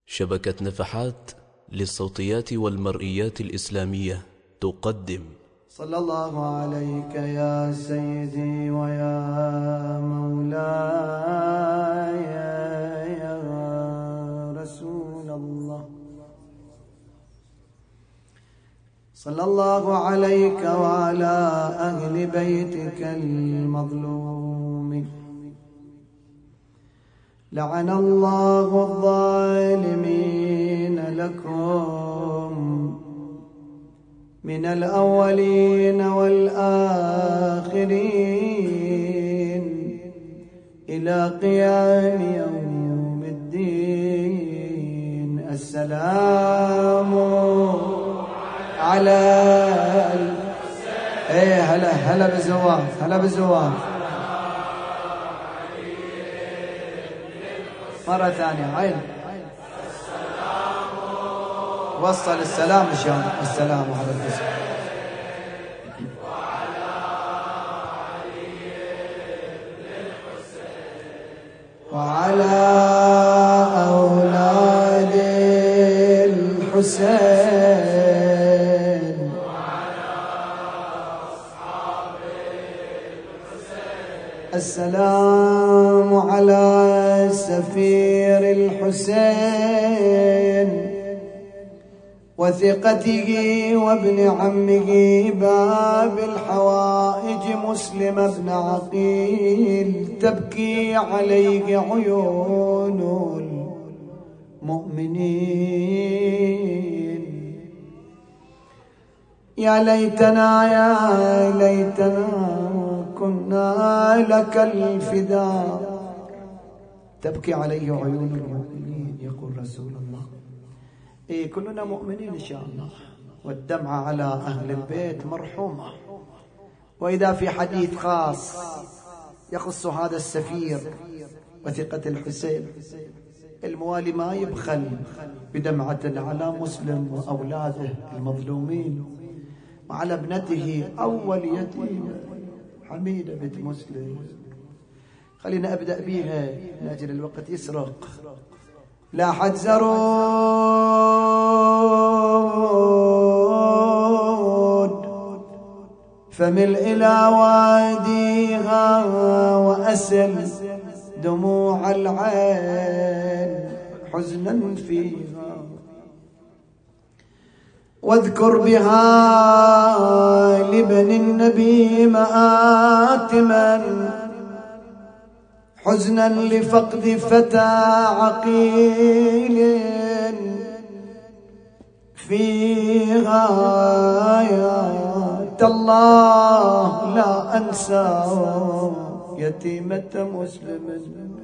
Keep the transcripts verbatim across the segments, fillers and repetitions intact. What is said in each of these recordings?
شبكة نفحات للصوتيات والمرئيات الإسلامية تقدم صلى الله عليك يا سيدي ويا مولاي يا رسول الله. صلى الله عليك وعلى أهل بيتك المظلوم. لعن الله الظالمين لكم من الأولين والآخرين إلى قيام يوم الدين. السلام على ايه هلا هلا بالزواف هلا بالزواف مرة ثانية. عين وصل السلام إن شاء الله. السلام على الحسين وعلى أولاد الحسين وعلى أصحاب الحسين. السلام على سفير الحسين وثقته وابن عمه باب الحوائج مسلم بن عقيل. تبكي عليه عيون المؤمنين. يا ليتنا يا ليتنا كنا لك الفداء. تبكي عليه عيون المؤمنين يقول رسول الله. إيه كلنا مؤمنين إن شاء الله، والدمعة على أهل البيت مرحومة. وإذا في حديث خاص يخص هذا السفير وثقة الحسين، الموالي ما يبخل بدمعة على مسلم وأولاده المظلومين وعلى ابنته أول يتيمة حميدة بنت مسلم. خلينا أبدأ بيها من أجل الوقت يسرق. لاحت زرود فمل إلى واديها وأسل دموع العين حزنا فيها. واذكر بها لابن النبي مآتما حزنا لفقد فتى عقيل فيها. يا الله لا أنسى يتيمة مسلم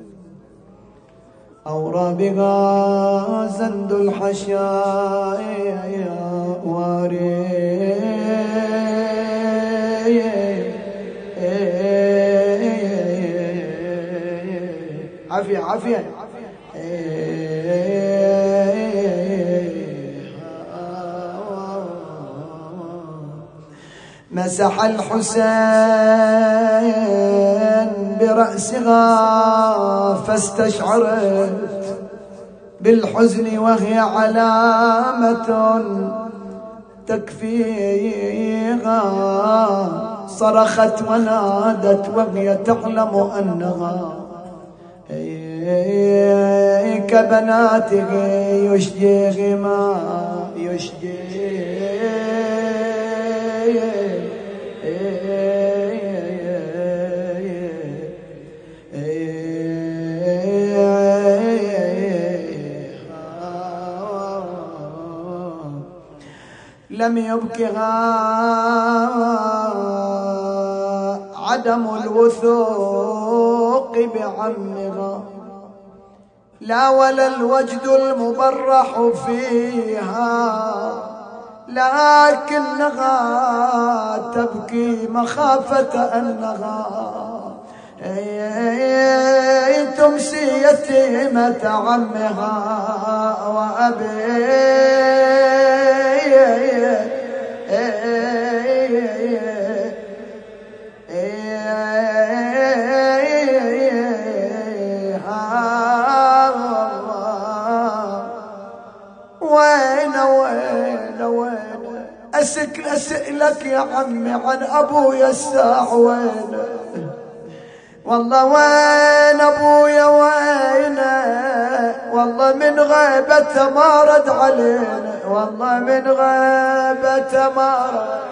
أورى بها زند الحشاء يا واري. عافية عافية. مسح الحسين برأسها فاستشعرت بالحزن وهي علامة تكفيها. صرخت ونادت وهي تعلم أنها كبناته يشجي ما يشجي. لم يبكها عدم الوثوق بعمها لا ولا الوجد المبرح فيها، لكنها تبكي مخافة أنها تمسي يتيمة عمها وأبيها. أسك أسألك يا عمي عن أبويا الساعة وين؟ والله وين أبويا وينه؟ والله من غيبته ما رد علينا، والله من غيبته ما رد.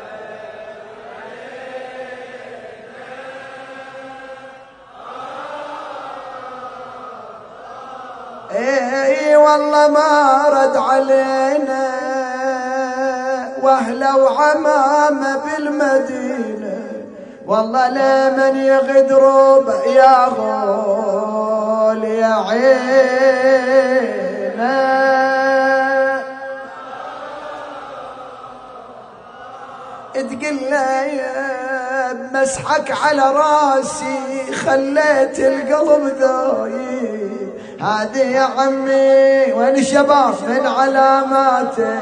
اي والله ما رد علينا، واهله وعمامه بالمدينه، والله لمن يغدروا يا غول يا عينه. تقول لي بمسحك على راسي خليت القلب ذايب، هذه يا عمي وين الشباب من علاماته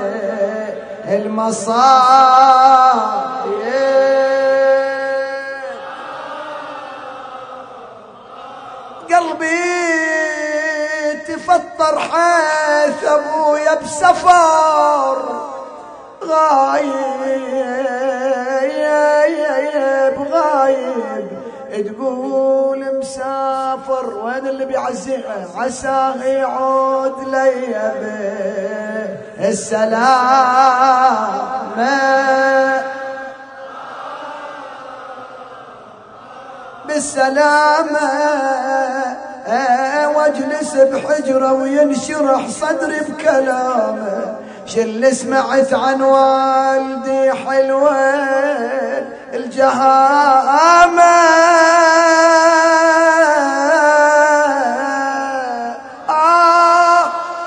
المصايب. قلبي تفطر حيث ابويا بسفر غايب غايب، تقول مسافر وين اللي بيعزيه؟ عساه يعود لي بالسلامة بالسلامة، واجلس بحجره وينشرح صدري بكلامه. شل سمعت عن والدي حلوين الجهامة، آه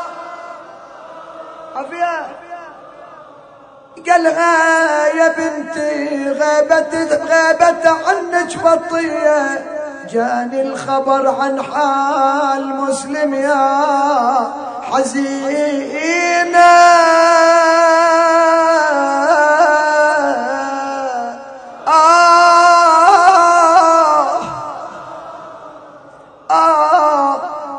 عفيا قالها يا بنتي غابت غابت عنك بطية، جاني الخبر عن حال مسلم يا حزينة. آه آه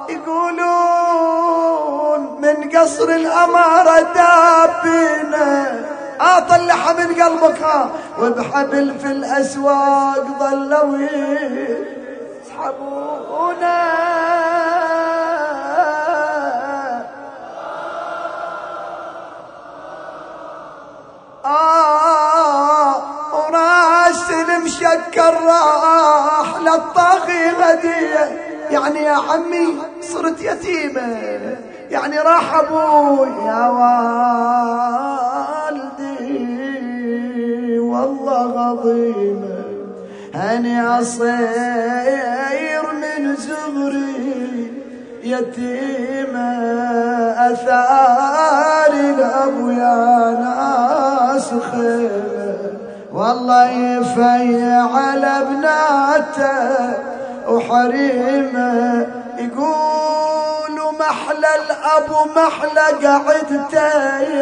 يقولون من قصر الأمارة دابينا، آه طلعها من قلبك آه، وبحبل في الأسواق ظلوا يسحبونا. آه وراس المشكر راح للطاغي غدية، يعني يا عمي صرت يتيمة، يعني راح أبوي يا والدي والله غضيمة. أنا أصير من زغري يتيمة، أثار الأبو يا ناس خيمة، والله يفيع على بناته وحريمه. يقولوا محلى الأبو محلى قعدته،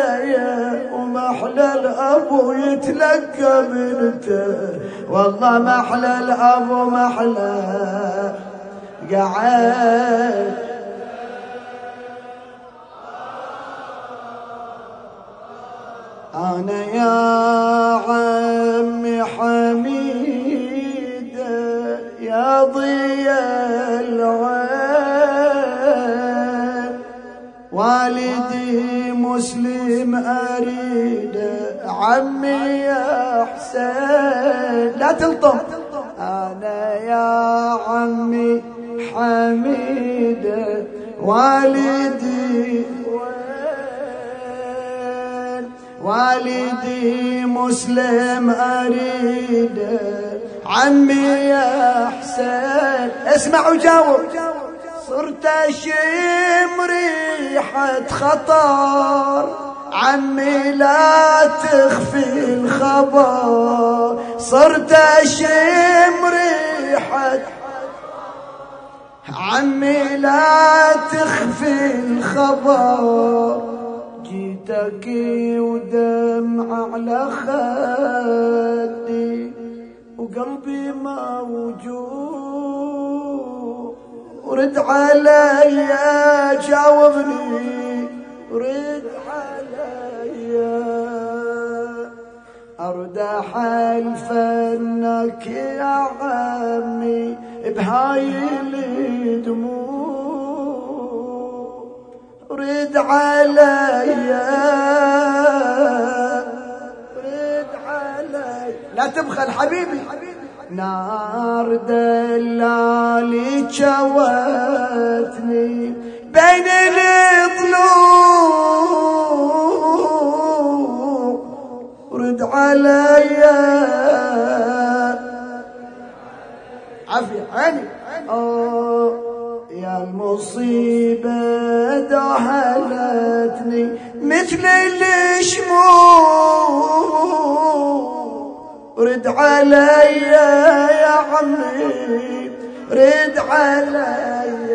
ومحلى الأبو يتلقى بنته، والله محلى الأبو محلى قعد. أنا يا عمي حميد يا ضياء العين، والدي مسلم أريد عمي يا حسين. لا تلطم. أنا يا عمي حميد والدي والدي مسلم أريد عمي يا حسين. اسمع وجاوب. صرت أشم ريحة خطر عمي لا تخفي الخبر، صرت أشم ريحة عمي لا تخفي الخبر. جيتك ودمع على خدي وقلبي موجوع، ورد علي جاوبني، رد علي أرد حلفنك يا عمي بهاي الدموع، رد علي رد علي لا تبخل حبيبي. نار دلالي جوتني بين الضلوع، رد علي عافية عيني. آه يا المصيبة دهلتني مثل الشموع، رد علي يا عمي رد علي.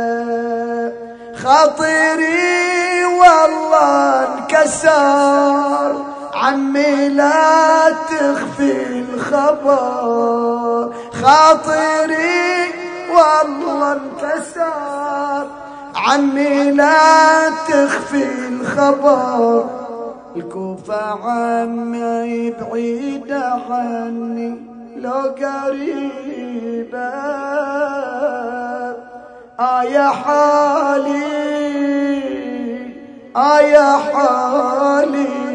خاطري والله انكسر عمي لا تخفي الخبر، خاطري والله انكسر عمي لا تخفي الخبر. الكوفة عمي بعيدة عني لو قريبة، آه يا حالي آه يا حالي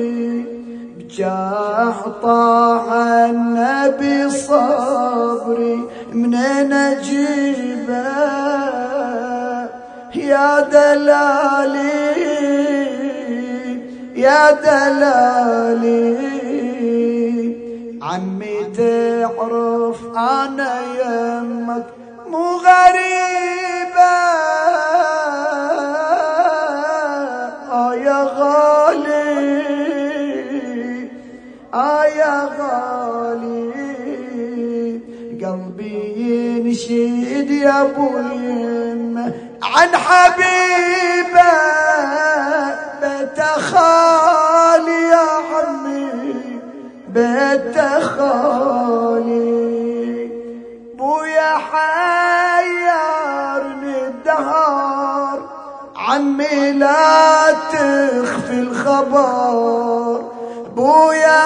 بجاه طه النبي صبري منين اجيبه يا دلالي يا دلالي. عمي تعرف انا يمك مو غريبة، آه يا غالي آه يا غالي. قلبي ينشد يا ابو اليمة عن حبيبه، بيت خالي يا عمي بيت خالي. بويا حيرني الدهر عمي لا تخفي الخبر، بويا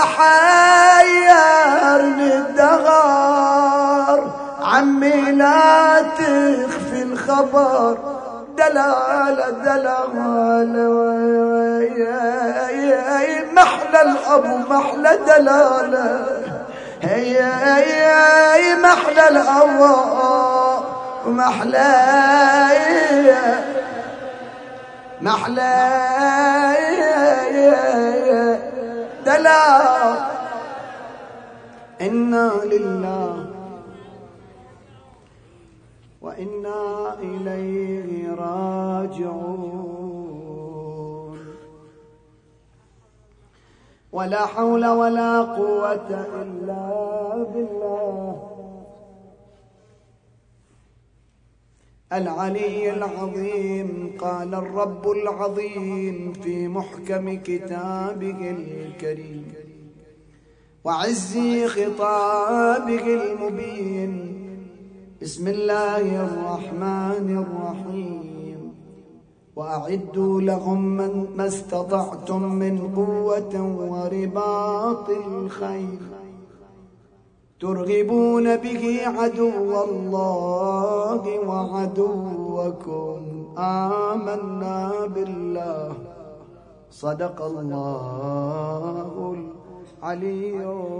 حيرني الدهر عمي لا تخفي الخبر. دلالة دلالة محلى الأبو محلى دلالة، هي هي محلى الأبو محلى محلى دلالة. إنا لله وإنا إليه راجعون. ولا حول ولا قوة إلا بالله العلي العظيم. قال الرب العظيم في محكم كتابه الكريم وعز خطابه المبين. بسم الله الرحمن الرحيم. وأعدوا لهم ما استطعتم من قوة ورباط الخيل ترغبون به عدو الله وعدوكم. آمنا بالله صدق الله العلي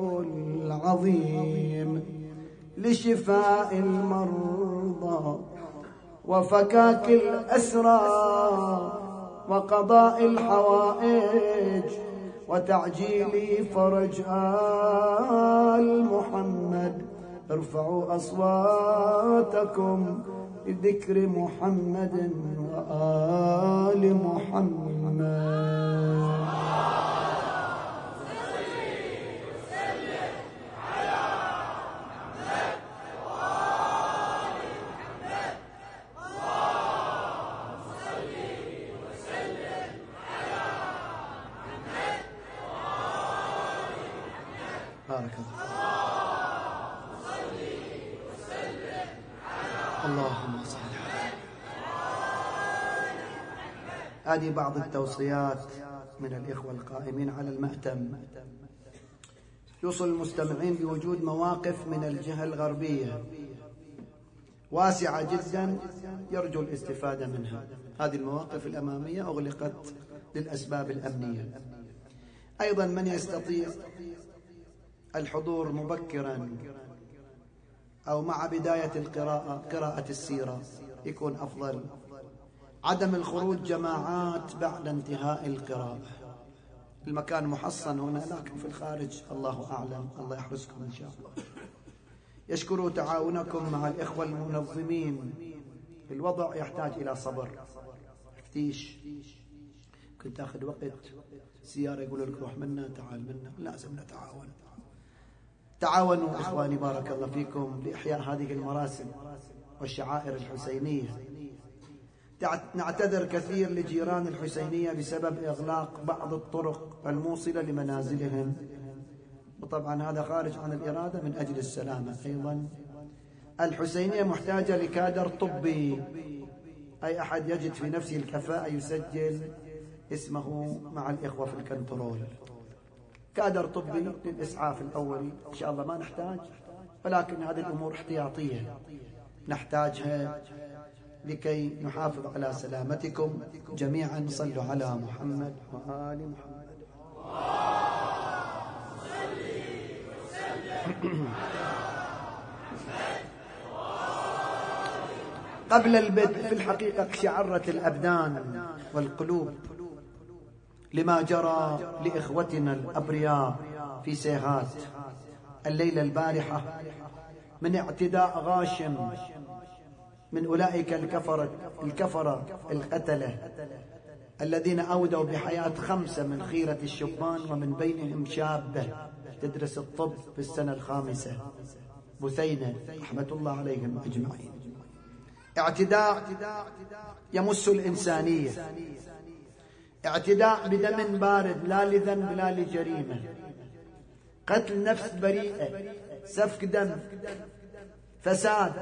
العظيم. لشفاء المرضى وفكاك الأسرى وقضاء الحوائج وتعجيل فرج آل محمد. ارفعوا أصواتكم بذكر محمد وآل محمد. بارك الله. اللهم صل على. هذه بعض التوصيات من الإخوة القائمين على المأتم. يوصل المستمعين بوجود مواقف من الجهة الغربية واسعة جدا يرجو الاستفادة منها. هذه المواقف الأمامية أغلقت للأسباب الأمنية. أيضا من يستطيع الحضور مبكرا أو مع بداية القراءة قراءة السيرة يكون أفضل. عدم الخروج جماعات بعد انتهاء القراءة. المكان محصن هنا لكن في الخارج الله أعلم. الله يحرسكم إن شاء الله. يشكر تعاونكم مع الإخوة المنظمين. الوضع يحتاج إلى صبر. تفتيش كنت أخذ وقت سيارة يقولوا لك روح منا تعال منا. لازم نتعاون. تعاونوا إخواني بارك الله فيكم لإحياء هذه المراسم والشعائر الحسينية. نعتذر كثير لجيران الحسينية بسبب إغلاق بعض الطرق الموصلة لمنازلهم، وطبعا هذا خارج عن الإرادة من أجل السلامة. أيضا الحسينية محتاجة لكادر طبي. أي أحد يجد في نفسه الكفاءة يسجل اسمه مع الإخوة في الكنترول. كادر طبي للإسعاف الأولي إن شاء الله ما نحتاج، ولكن هذه الأمور احتياطية نحتاجها لكي نحافظ على سلامتكم جميعا. صلوا على محمد وآل محمد. قبل البدء في الحقيقة شعرت الأبدان والقلوب لما جرى لإخوتنا الأبرياء في سيهات الليلة البارحة من اعتداء غاشم من أولئك الكفرة الكفرة القتلة الذين أودوا بحياة خمسة من خيرة الشبان، ومن بينهم شابة تدرس الطب في السنة الخامسة، بثينة رحمة الله عليهم أجمعين. اعتداء يمس الإنسانية، اعتداء بدم بارد لا لذنب لا لجريمة، قتل نفس بريئة، سفك دم، فساد.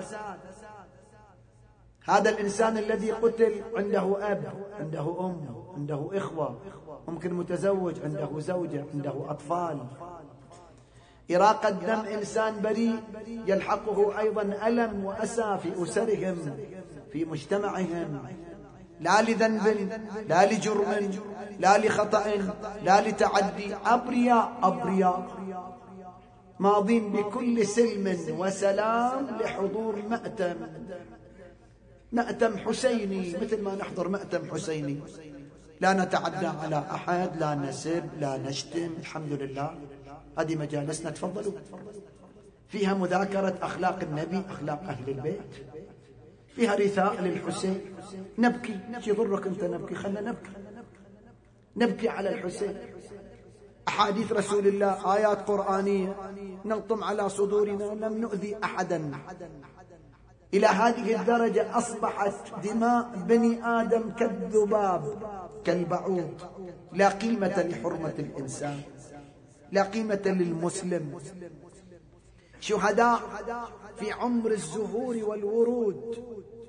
هذا الإنسان الذي قتل عنده أب، عنده أم، عنده إخوة، ممكن متزوج، عنده زوجة، عنده أطفال. إراقة دم إنسان بريء يلحقه أيضا ألم وأسى في أسرهم في مجتمعهم، لا لذنب لا لجرم لا لخطأ لا لتعدي. أبرياء أبرياء ماضين بكل سلم وسلام لحضور مأتم مأتم حسيني، مثل ما نحضر مأتم حسيني. لا نتعدى على أحد، لا نسب لا نشتم، الحمد لله. هذه مجالسنا تفضلوا فيها مذاكرة أخلاق النبي، أخلاق أهل البيت، فيها رثاء للحسين. نبكي، ايش يضرك أنت نبكي؟ خلنا نبكي نبكي على الحسين. أحاديث رسول الله، آيات قرآنية نلطم على صدورنا، لم نؤذي أحدا. إلى هذه الدرجة أصبحت دماء بني آدم كالذباب كالبعوض، لا قيمة لحرمة الإنسان، لا قيمة للمسلم. شهداء في عمر الزهور والورود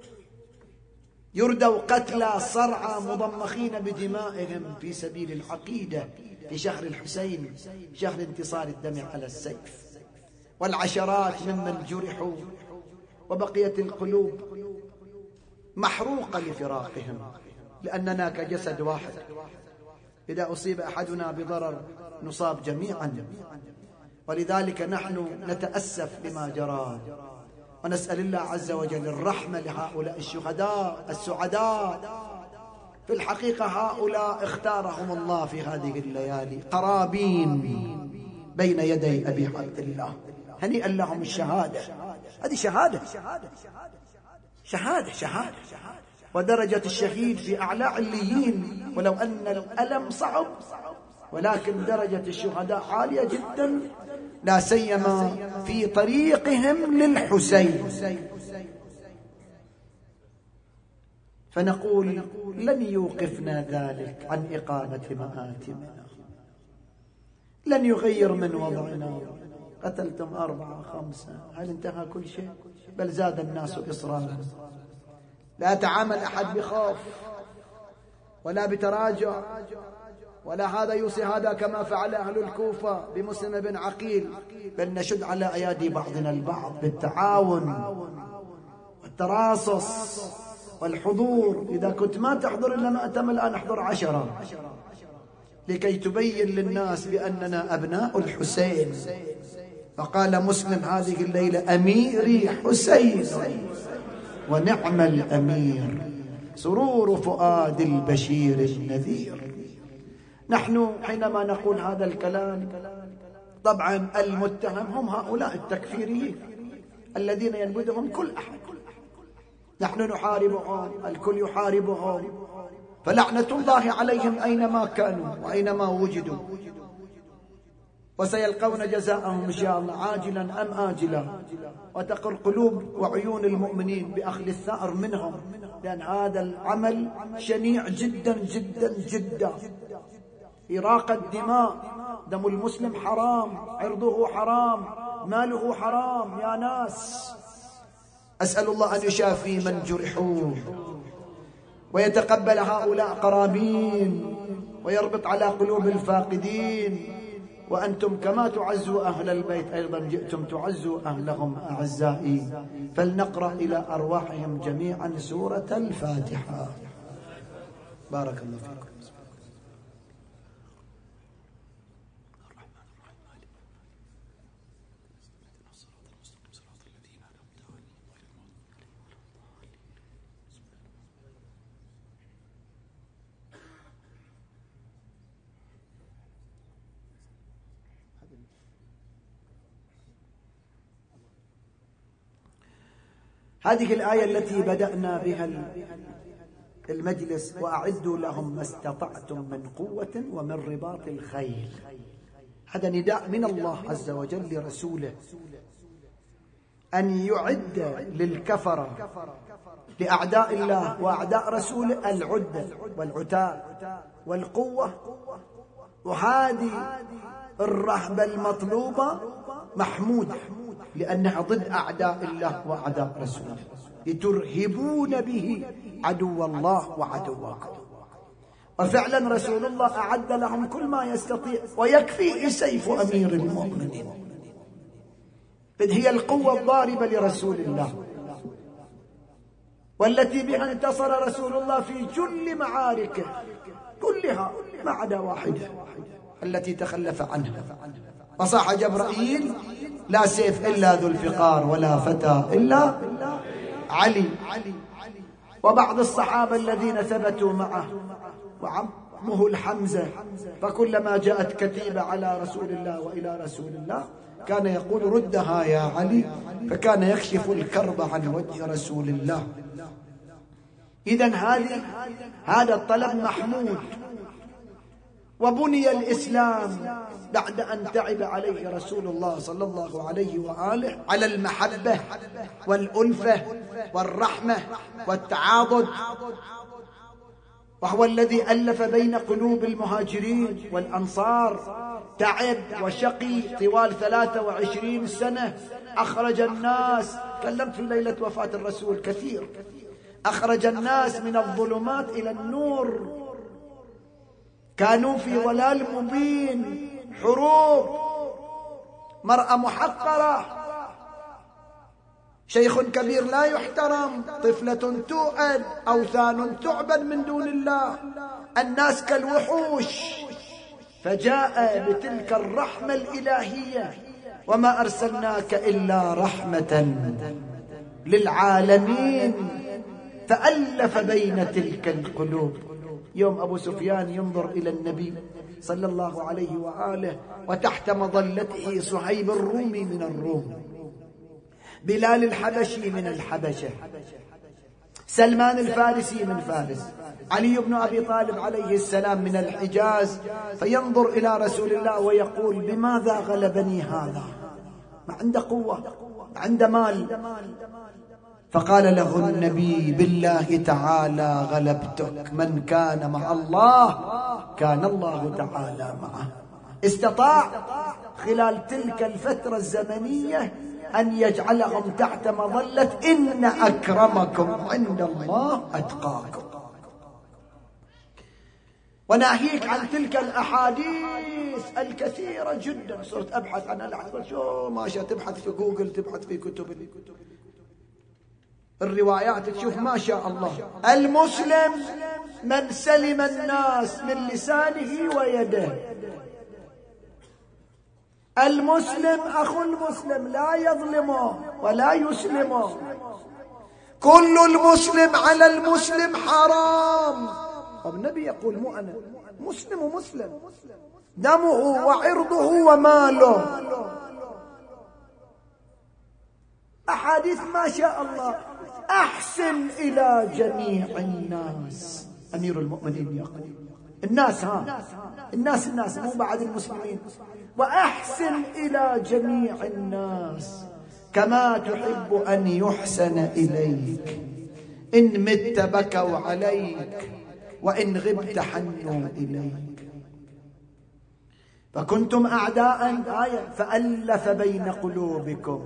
يردوا قتلى صرعى مضمخين بدمائهم في سبيل العقيدة في شهر الحسين، شهر انتصار الدم على السيف. والعشرات ممن جرحوا وبقيت القلوب محروقة لفراقهم، لأننا كجسد واحد، إذا أصيب أحدنا بضرر نصاب جميعا. ولذلك نحن نتأسف لما جرى، ونسأل الله عز وجل الرحمة لهؤلاء الشهداء السعداء. في الحقيقة هؤلاء اختارهم الله في هذه الليالي قرابين بين يدي أبي عبد الله، هنيئا لهم الشهادة. هذه شهادة شهادة شهادة ودرجة الشهيد في أعلى عليين، ولو أن الألم صعب ولكن درجة الشهداء عالية جدا، لا سيما في طريقهم للحسين. فنقول لن يوقفنا ذلك عن إقامة مآتمنا، لن يغير من وضعنا. قتلتم أربعة خمسة، هل انتهى كل شيء؟ بل زاد الناس إصرارا. لا تعامل أحد بخوف، ولا بتراجع، ولا هذا يوصي هذا كما فعل أهل الكوفة بمسلم بن عقيل، بل نشد على أيادي بعضنا البعض بالتعاون والتراصص والحضور. إذا كنت ما تحضر إلا مأتم الآن احضر عشرة، لكي تبين للناس بأننا أبناء الحسين. فقال مسلم هذه الليلة: أميري حسين ونعم الأمير، سرور فؤاد البشير النذير. نحن حينما نقول هذا الكلام طبعا المتهم هم هؤلاء التكفيريين الذين ينبذهم كل أحد. نحن نحاربهم، الكل يحاربهم، فلعنة الله عليهم أينما كانوا وأينما وجدوا، وسيلقون جزاءهم إن شاء الله عاجلا أم آجلا، وتقر قلوب وعيون المؤمنين بأخذ الثأر منهم، لأن هذا العمل شنيع جدا جدا جدا. إراق الدماء، دم المسلم حرام، عرضه حرام، ماله حرام يا ناس. أسأل الله أن يشافي من جرحوا ويتقبل هؤلاء قرابين ويربط على قلوب الفاقدين. وأنتم كما تعزوا أهل البيت أيضا جئتم تعزوا أهلهم أعزائي. فلنقرأ إلى أرواحهم جميعا سورة الفاتحة. بارك الله فيكم. هذه الآية التي بدأنا بها المجلس: وأعدوا لهم ما استطعتم من قوة ومن رباط الخيل. هذا نداء من الله عز وجل لرسوله أن يعد للكفرة لأعداء الله وأعداء رسوله العدة والعتاد والقوة. وهذه الرهبة المطلوبة محمودة لأنها ضد أعداء الله وأعداء رسوله، لترهبون به عدو الله وعدوكم. وفعلا رسول الله أعد لهم كل ما يستطيع، ويكفيه سيف أمير المؤمنين، إذ هي القوة الضاربة لرسول الله، والتي بها انتصر رسول الله في كل معاركه كلها ما عدا واحدة التي تخلف عنها. فصاح جبرائيل: لا سيف إلا ذو الفقار ولا فتى إلا علي. وبعض الصحابة الذين ثبتوا معه وعمه الحمزة، فكلما جاءت كتيبة على رسول الله وإلى رسول الله كان يقول: ردها يا علي، فكان يكشف الكرب عن وجه رسول الله. إذن هذه هذا الطلب محمود. وبني الإسلام بعد أن تعب عليه رسول الله صلى الله عليه وآله على المحبة والألفة والرحمة والتعاضد، وهو الذي ألف بين قلوب المهاجرين والأنصار. تعب وشقي طوال ثلاثة وعشرين سنة، أخرج الناس، تكلمت في ليلة وفاة الرسول كثير، أخرج الناس من الظلمات إلى النور. كانوا في ضلال مبين، حروب، مرأة محقرة، شيخ كبير لا يحترم، طفلة تؤد، أوثان تعبد من دون الله، الناس كالوحوش. فجاء بتلك الرحمة الإلهية: وما أرسلناك إلا رحمة للعالمين، فألف بين تلك القلوب. يوم أبو سفيان ينظر إلى النبي صلى الله عليه وآله وتحت مظلته صهيب الرومي من الروم، بلال الحبشي من الحبشة، سلمان الفارسي من فارس، علي بن أبي طالب عليه السلام من الحجاز، فينظر إلى رسول الله ويقول: بماذا غلبني هذا؟ ما عنده قوة، ما عنده مال. فقال له النبي: بالله تعالى غلبتك، من كان مع الله كان الله تعالى معه. استطاع خلال تلك الفترة الزمنية أن يجعلهم تحت مظلة إن أكرمكم عند الله أتقاكم. وناهيك عن تلك الأحاديث الكثيرة جدا. صرت أبحث عنها لحظة، شو ماشي تبحث في جوجل، تبحث في كتب الروايات، تشوف ما شاء الله المسلم من سلم الناس من لسانه ويده. المسلم أخو المسلم لا يظلمه ولا يسلمه. كل المسلم على المسلم حرام. النبي يقول مو أنا، مسلم ومسلم، دمه وعرضه وماله. أحاديث ما شاء الله. أحسن إلى جميع الناس. أمير المؤمنين يقول الناس، ها الناس الناس مو بعد المسلمين. وأحسن إلى جميع الناس كما تحب أن يحسن إليك. إن مت بكوا عليك وإن غبت حنوا إليك. فكنتم أعداء آية فألف بين قلوبكم.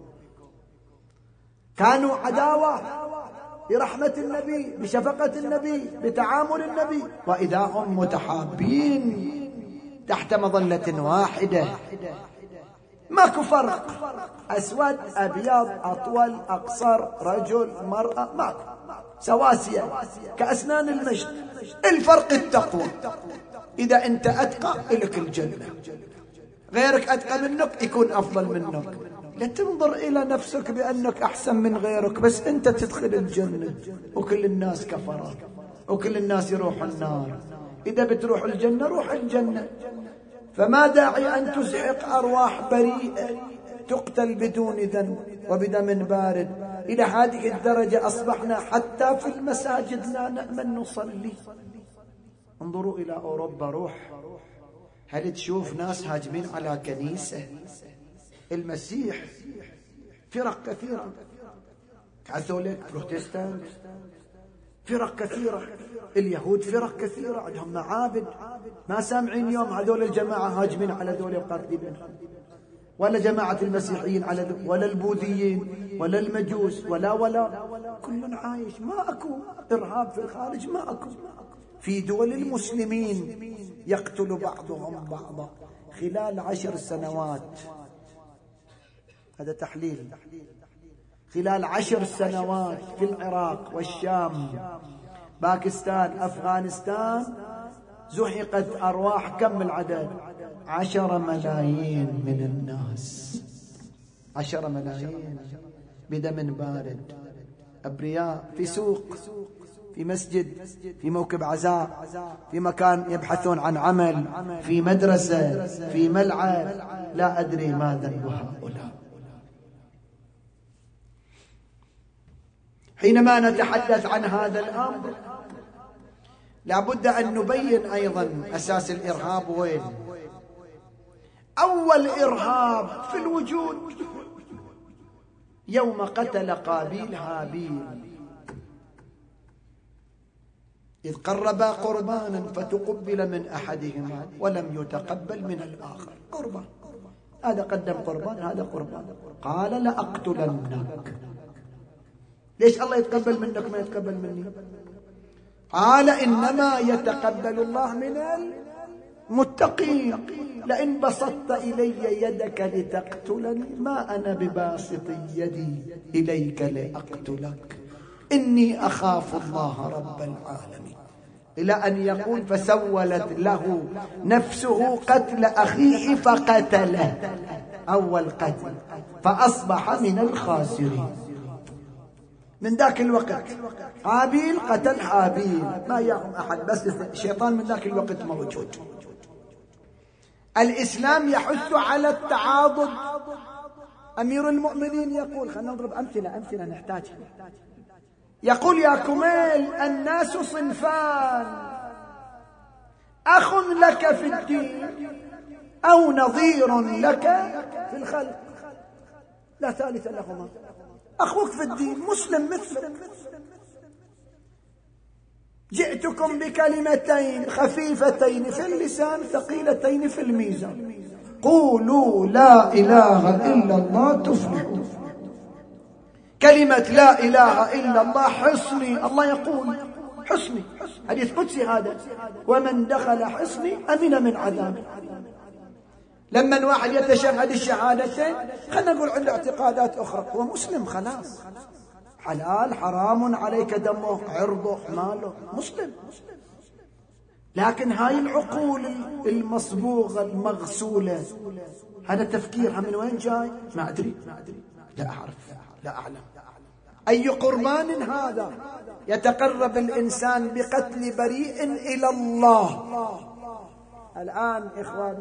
كانوا عداوة برحمة النبي، بشفقة النبي، بتعامل النبي، وإذا هم متحابين تحت مظلة واحدة. ماكو فرق، أسود أبيض، أطول أقصر، رجل مرأة، ماكو، سواسية كأسنان المشط. الفرق التقوى. إذا أنت أتقى إلك الجنة، غيرك أتقى منك يكون أفضل منك. لا تنظر إلى نفسك بأنك أحسن من غيرك، بس أنت تدخل الجنة وكل الناس كفرات وكل الناس يروح النار. إذا بتروح الجنة روح الجنة. فما داعي أن تزحق أرواح بريئة تقتل بدون ذنب وبدم بارد. إلى هذه الدرجة أصبحنا حتى في المساجد لا نأمن نصلي. انظروا إلى أوروبا، روح هل تشوف ناس هاجمين على كنيسة؟ المسيح فرق كثيرة، كاثوليك، بروتستانت، فرق كثيرة. اليهود فرق كثيرة، عندهم معابد. ما سامعين يوم هذول الجماعة هاجمين على ذول وقاتلين منهم، ولا جماعة المسيحيين على ذول، ولا البوذيين، ولا المجوس، ولا ولا كل عايش. ما أكو إرهاب في الخارج، ما أكو. في دول المسلمين يقتل بعضهم بعضا. خلال عشر سنوات، هذا تحليل، خلال عشر سنوات في العراق والشام، باكستان، أفغانستان، زحقت أرواح كم العدد؟ عشر ملايين من الناس. عشر ملايين بدم بارد، أبرياء، في سوق، في مسجد، في موكب عزاء، في مكان يبحثون عن عمل، في مدرسة، في ملعب. لا أدري ما ذنب هؤلاء. حينما نتحدث عن هذا الأمر لابد أن نبين أيضا أساس الإرهاب وين. أول إرهاب في الوجود يوم قتل قابيل هابيل، إذ قربا قربانا فتقبل من أحدهما ولم يتقبل من الآخر. قربان، هذا قدم قربان، هذا قربان. قال لأقتلنك. ليش الله يتقبل منك ما يتقبل مني؟ قال إنما يتقبل الله من المتقين. لئن بسطت إلي يدك لتقتلني ما أنا بباسط يدي إليك لأقتلك إني أخاف الله رب العالمين. إلى أن يقول فسولت له نفسه قتل أخيه فقتله. أول قتل، فأصبح من الخاسرين. من ذاك الوقت هابيل قتل هابيل، ما يعلم أحد، بس الشيطان من ذاك الوقت موجود. الإسلام يحث على التعاضد. أمير المؤمنين يقول، خلينا نضرب أمثلة أمثلة نحتاجها. يقول يا كميل الناس صنفان، أخ لك في الدين أو نظير لك في الخلق، لا ثالث لهما. أخوك في الدين مسلم مثلك. جئتكم بكلمتين خفيفتين في اللسان ثقيلتين في الميزان، قولوا لا إله إلا الله تفلحوا. كلمة لا إله إلا الله حصني. الله يقول حصني، حديث قدسي هذا، ومن دخل حصني أمن من عذابي. لما واحد يتشهد الشهادتين خلنا نقول عنده اعتقادات أخرى، هو مسلم خلاص، حلال حرام عليك دمه عرضه ماله، مسلم. لكن هاي العقول المصبوغة المغسولة هذا تفكيرها من وين جاي؟ ما أدري، لا أعرف، لا أعلم. أي قربان هذا يتقرب الإنسان بقتل بريء إلى الله. الآن إخواني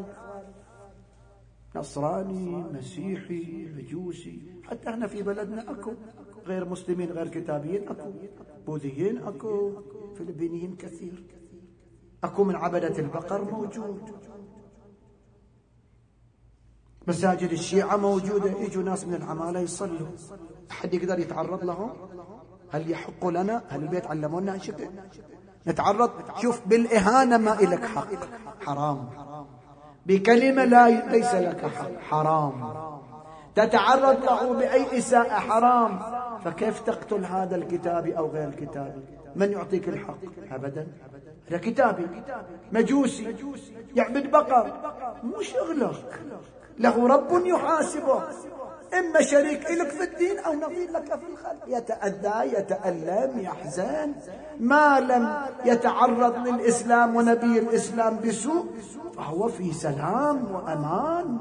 نصراني مسيحي مجوسي، حتى احنا في بلدنا أكو غير مسلمين غير كتابيين، أكو بوذيين، أكو فلبينيين كثير، أكو من عبدة البقر موجود، مساجد الشيعة موجودة، يجوا ناس من العمالة يصلوا، أحد يقدر يتعرض لهم؟ هل يحق لنا؟ هل البيت علمونا هالشكل نتعرض؟ شوف بالإهانة ما إلك حق، حرام، بكلمة لا ليس لك حق، حرام، تتعرض له بأي إساءة، حرام. فكيف تقتل هذا الكتابي أو غير الكتابي؟ من يعطيك الحق؟ أبدا، هذا كتابي مجوسي يعبد بقر، مو شغلك، له رب يحاسبه، إما شريك لك في الدين أو نظير لك في الخلق، يتأذى يتألم يحزن، ما لم يتعرض للإسلام ونبي الإسلام بسوء فهو في سلام وأمان.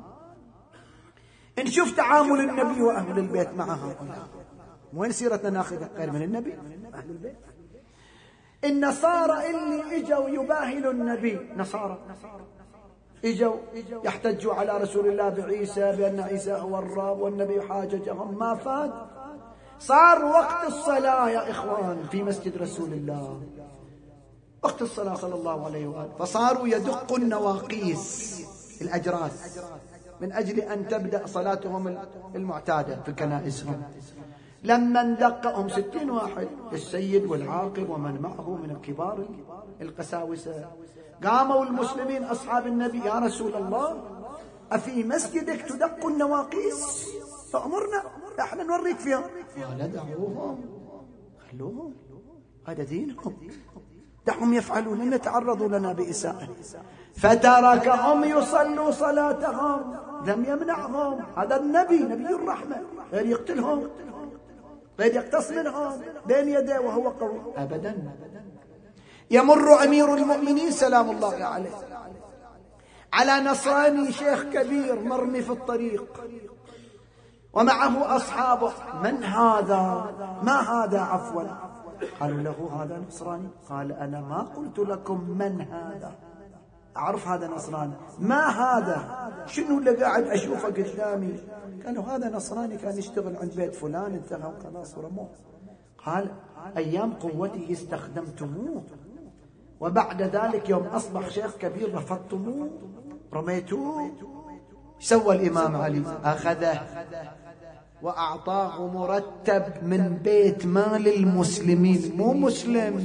إن شوف تعامل النبي وأهل البيت مع هؤلاء، وين سيرتنا ناخذها غير من النبي أهل البيت؟ النصارى اللي اجوا يباهلوا النبي، نصارى اجوا يحتجوا على رسول الله بعيسى بأن عيسى هو الرب، والنبي حاججهم ما فاد. صار وقت الصلاة يا إخوان في مسجد رسول الله، وقت الصلاة صلى الله عليه وآله، فصاروا يدقوا النواقيس الأجراس من أجل أن تبدأ صلاتهم المعتادة في كنائسهم. لما اندقهم ستين واحد، السيد والعاقب ومن معه من الكبار القساوسة، قاموا المسلمين أصحاب النبي: يا رسول الله أفي مسجدك تدق النواقيس؟ فأمرنا احنا نوريك فيها. قال دعوهم، خلوهم، هذا دينهم، دعهم يفعلون، لن يتعرضوا لنا بإساءة. فتركهم يصلوا صلاتهم، لم يمنعهم، هذا النبي نبي الرحمة، غير يقتلهم غير يقتص منهم بين يديه وهو قوي أبدا. يمر أمير المؤمنين سلام الله عليه على نصراني شيخ كبير مرمي في الطريق ومعه أصحابه: من هذا؟ ما هذا عفوا؟ قالوا له: هذا نصراني. قال: أنا ما قلت لكم من هذا، أعرف هذا نصراني، ما هذا؟ شنو اللي قاعد أشوفه قدامي؟ قالوا: هذا نصراني كان يشتغل عند بيت فلان، انتهى خلاص ورموه. قال: أيام قوته استخدمتموه، وبعد ذلك يوم أصبح شيخ كبير رفضتموه رميتوه. سوى الإمام علي، أخذه وأعطاه مرتب من بيت مال المسلمين، مو مسلم،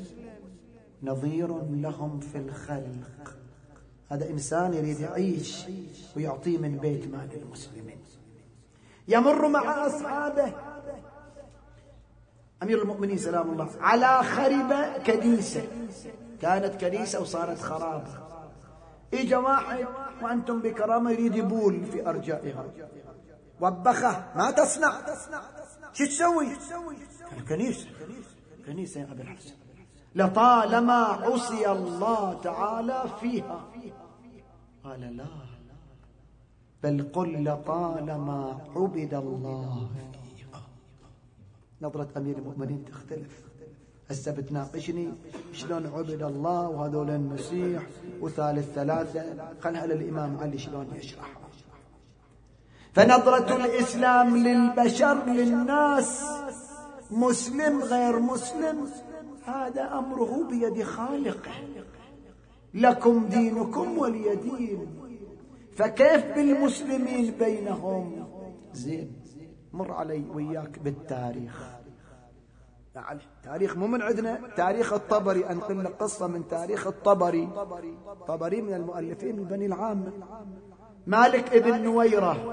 نظير لهم في الخلق. هذا إنسان يريد يعيش ويعطيه من بيت مال المسلمين. يمر مع أصحابه أمير المؤمنين سلام الله على خربة كنيسة، كانت كنيسة وصارت خراب. إجا واحد وأنتم بكرامة يريد يبول في أرجائها، وبخه: ما تصنع، شو تسوي؟ الكنيسة كنيسة يا أبي الحسن، لطالما عصي الله تعالى فيها. قال: لا، بل قل لطالما عبد الله فيها. نظرة أمير المؤمنين تختلف. هسه بتناقشني شلون عبد الله وهذول المسيح وثالث ثلاثة، خلها للإمام علي شلون يشرح. فنظرة الإسلام للبشر للناس، مسلم غير مسلم، هذا أمره بيد خالقه، لكم دينكم ولي دين. فكيف بالمسلمين بينهم؟ زين، مر علي وياك بالتاريخ. يعني تاريخ مو من عندنا، تاريخ الطبري، أنقل لك قصة من تاريخ الطبري. طبري من المؤلفين من بني العامة. مالك ابن نويرة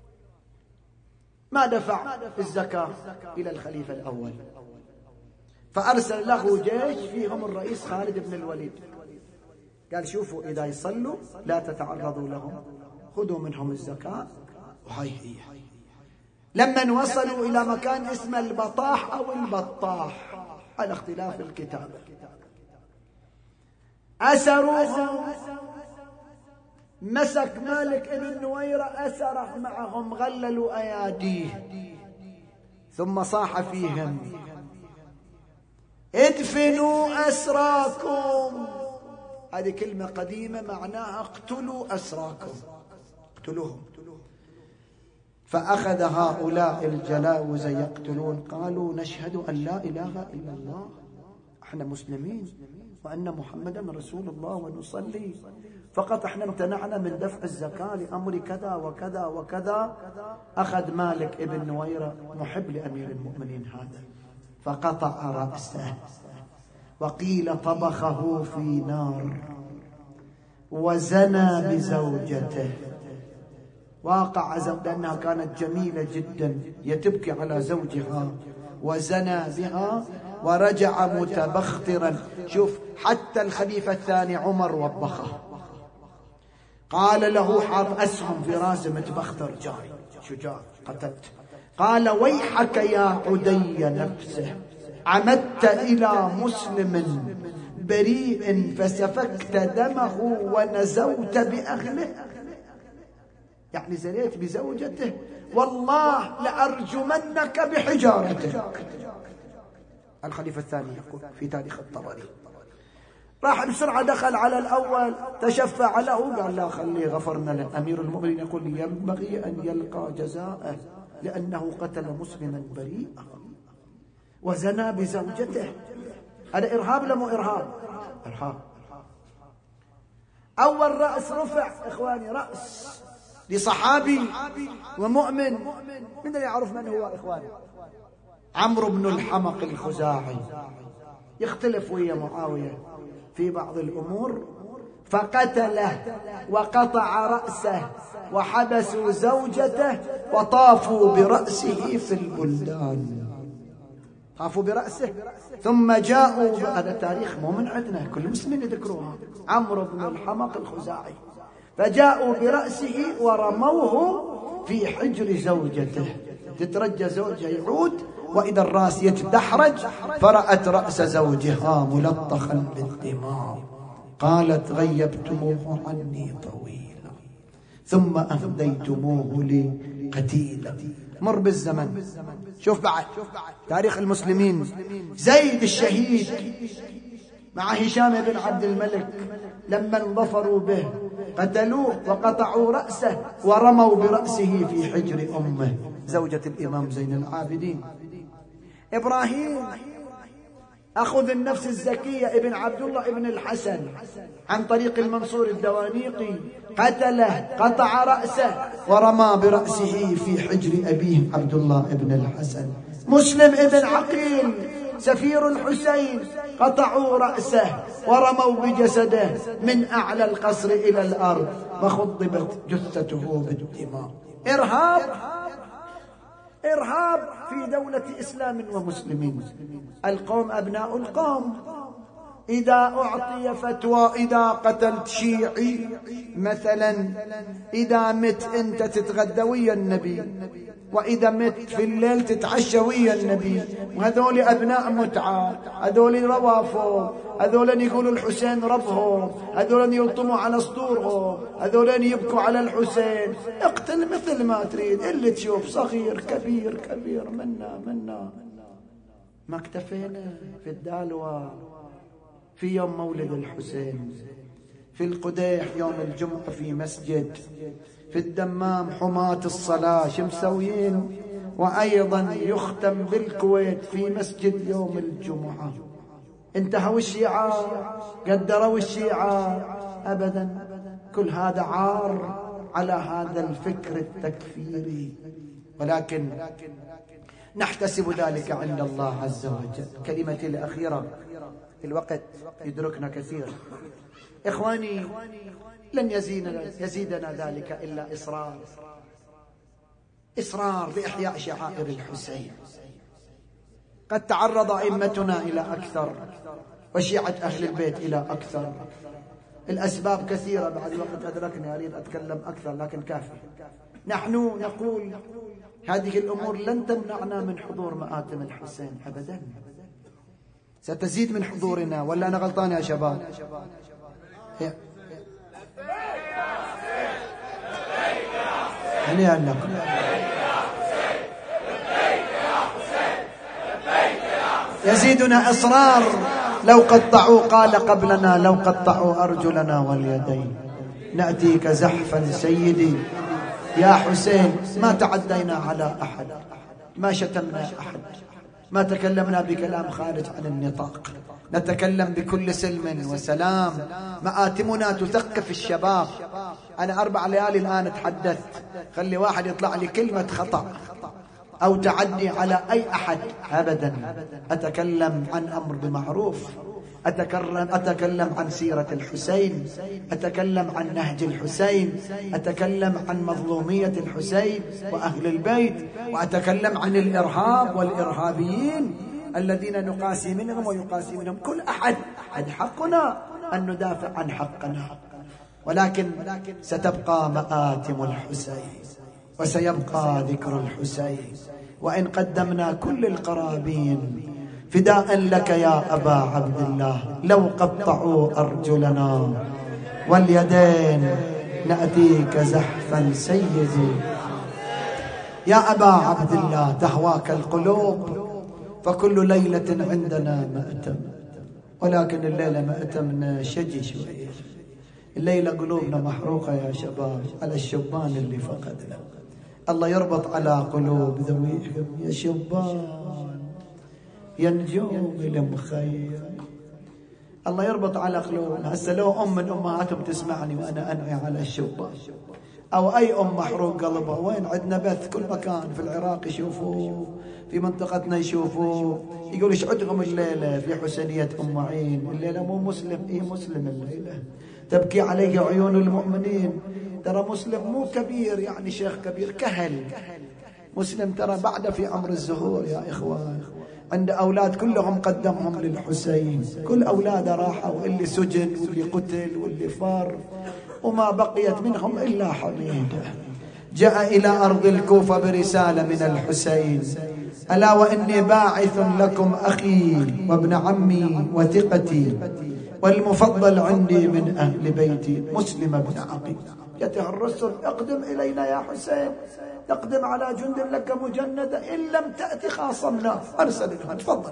ما دفع الزكاة إلى الخليفة الأول، فأرسل له جيش فيهم الرئيس خالد بن الوليد، قال شوفوا إذا يصلوا لا تتعرضوا لهم، خذوا منهم الزكاة. وهاي هي. لما وصلوا إلى مكان اسمه البطاح أو البطاح على اختلاف الكتابة، أسروهم. مسك مالك ابن نويرة أسره معهم، غللوا أياديه، ثم صاح فيهم ادفنوا أسراكم. هذه كلمة قديمة معناها اقتلوا أسراكم، اقتلوهم. فأخذ هؤلاء الجلاوزة يقتلون، قالوا نشهد أن لا إله إلا الله، احنا مسلمين، وأن محمدا رسول الله، ونصلي، فقط احنا امتنعنا من دفع الزكاة لأمر كذا وكذا وكذا. أخذ مالك ابن نويرة محب لأمير المؤمنين هذا فقطع رأسه، وقيل طبخه في نار، وزنى بزوجته. واقع زوجته لأنها كانت جميلة جدا، يتبكي على زوجها، وزنى بها ورجع متبخترا. شوف حتى الخليفة الثاني عمر وبخه، قال له حاط أسهم في راسه متبختر، جاي شجاع قتلت. قال ويحك يا عدي نفسه، عمدت إلى مسلم بريء فسفكت دمه ونزوت بأهله، يعني زنيت بزوجته، والله لأرجمنك بحجارتك. الخليفة الثاني يقول في تاريخ الطبري. راح بسرعة دخل على الأول تشفع له، قال لا خليه غفرنا له. أمير المؤمنين يقول ينبغي أن يلقى جزاءه لأنه قتل مسلما بريئا وزنى بزوجته. هذا إرهاب لمو إرهاب؟ إرهاب. أول رأس رفع إخواني، رأس لصحابي ومؤمن. من اللي يعرف من هو إخواني؟ عمرو بن الحمق الخزاعي، يختلف ويا معاوية في بعض الأمور، فقتله وقطع رأسه وحبسوا زوجته وطافوا برأسه في البلدان، طافوا برأسه. ثم جاءوا، هذا التاريخ مو من عندنا، كل المسلمين يذكروها، عمرو بن الحمق الخزاعي، فجاءوا برأسه ورموه في حجر زوجته، تترجى زوجها يعود، وإذا الرأس يتدحرج، فرأت رأس زوجها ملطخا بالدماء، قالت غيبتموه عني طويلا ثم أهديتموه لي قتيلا. مر بالزمن، شوف بعد تاريخ المسلمين، زيد الشهيد مع هشام بن عبد الملك لما ظفروا به قتلوه وقطعوا رأسه ورموا برأسه في حجر أمه زوجة الإمام زين العابدين. إبراهيم أخذ النفس الزكية ابن عبد الله ابن الحسن عن طريق المنصور الدوانيقي، قتله، قطع رأسه ورمى برأسه في حجر أبيه عبد الله ابن الحسن. مسلم ابن عقيل سفير الحسين قطعوا رأسه ورموا بجسده من أعلى القصر إلى الأرض وخضبت جثته بالدماء. إرهاب، إرهاب في دولة إسلام ومسلمين. القوم أبناء القوم. إذا أعطي فتوى إذا قتلت شيعي مثلا، إذا مت أنت تتغدى ويا النبي، وإذا مت في الليل تتعشى ويا النبي. وهذول أبناء متعة، هذول روافض، هذول يقولوا الحسين ربهم، هذول يلطموا على سطورهم، هذول يبكوا على الحسين. اقتل مثل ما تريد، اللي تشوف صغير كبير كبير منا منا. ما اكتفينا في الدالوة في يوم مولد الحسين، في القديح يوم الجمعة في مسجد، في الدمام حماة الصلاة شو مسويين، وأيضا يختم بالكويت في مسجد يوم الجمعة. انتهوا الشيعة؟ قدروا الشيعة؟ أبدا. كل هذا عار على هذا الفكر التكفيري، ولكن نحتسب ذلك عند الله عز وجل. كلمتي الأخيرة، الوقت يدركنا كثير. إخواني، لن يزيدنا, يزيدنا ذلك إلا إصرار، إصرار بإحياء شعائر الحسين. قد تعرض أئمتنا إلى أكثر، وشيعة أهل البيت إلى أكثر. الأسباب كثيرة، بعد الوقت أدركني أريد أتكلم أكثر لكن كافي. نحن نقول هذه الأمور لن تمنعنا من حضور مآتم الحسين أبدا، ستزيد من حضورنا. ولا أنا غلطان يا شباب؟ هنيئا لكم. يزيدنا إصرار. لو قطعوا قال قبلنا لو قطعوا أرجلنا واليدين نأتيك زحفا سيدي يا حسين. ما تعدينا على أحد، ما شتمنا أحد، ما تكلمنا بكلام خارج عن النطاق، نتكلم بكل سلم وسلام. مآتمنا تثقف الشباب. أنا أربع ليالي الآن أتحدث، خلي واحد يطلع لي كلمة خطأ أو تعدي على أي أحد أبدا. أتكلم عن أمر بمعروف، أتكلم, أتكلم عن سيرة الحسين، أتكلم عن نهج الحسين، أتكلم عن مظلومية الحسين وأهل البيت، وأتكلم عن الإرهاب والإرهابيين الذين نقاسي منهم ويقاسي منهم كل أحد. هذا حقنا أن ندافع عن حقنا، ولكن ستبقى مآتم الحسين وسيبقى ذكر الحسين. وإن قدمنا كل القرابين فداء لك يا أبا عبد الله، لو قطعوا أرجلنا واليدين نأتيك زحفا سيدي. يا أبا عبد الله تهواك القلوب، فكل ليلة عندنا مأتم، ولكن الليلة مأتمنا شجي شوية. الليلة قلوبنا محروقة يا شباب على الشبان اللي فقدنا. الله يربط على قلوب ذويهم يا شبان يا نجوم المخيم. الله يربط على قلوبنا. هسه لو أم من أمهاتهم تسمعني وأنا أنعي على الشبان، أو أي أم محروق قلبها، وين عندنا بث كل مكان، في العراق يشوفوه، في منطقتنا يشوفوه، يقول ايش عندهم الليلة في حسينية أم معين. الليلة مو مسلم، إيه مسلم الليلة، تبكي عليه عيون المؤمنين. ترى مسلم مو كبير يعني شيخ كبير، كهل. مسلم ترى بعد في عمر الزهور يا إخوان، عند أولاد كلهم قدمهم للحسين، كل أولاده راحوا، اللي سجن واللي قتل واللي فار، وما بقيت منهم إلا حميدة. جاء إلى أرض الكوفة برسالة من الحسين: ألا وإني باعث لكم أخي وابن عمي وثقتي والمفضل عندي من أهل بيتي مسلم بن عقيل. يأتيه الرسل: اقدم إلينا يا حسين، تقدم على جند لك مجندة، إن لم تأتي خاصمنا. أرسل لهم: تفضل.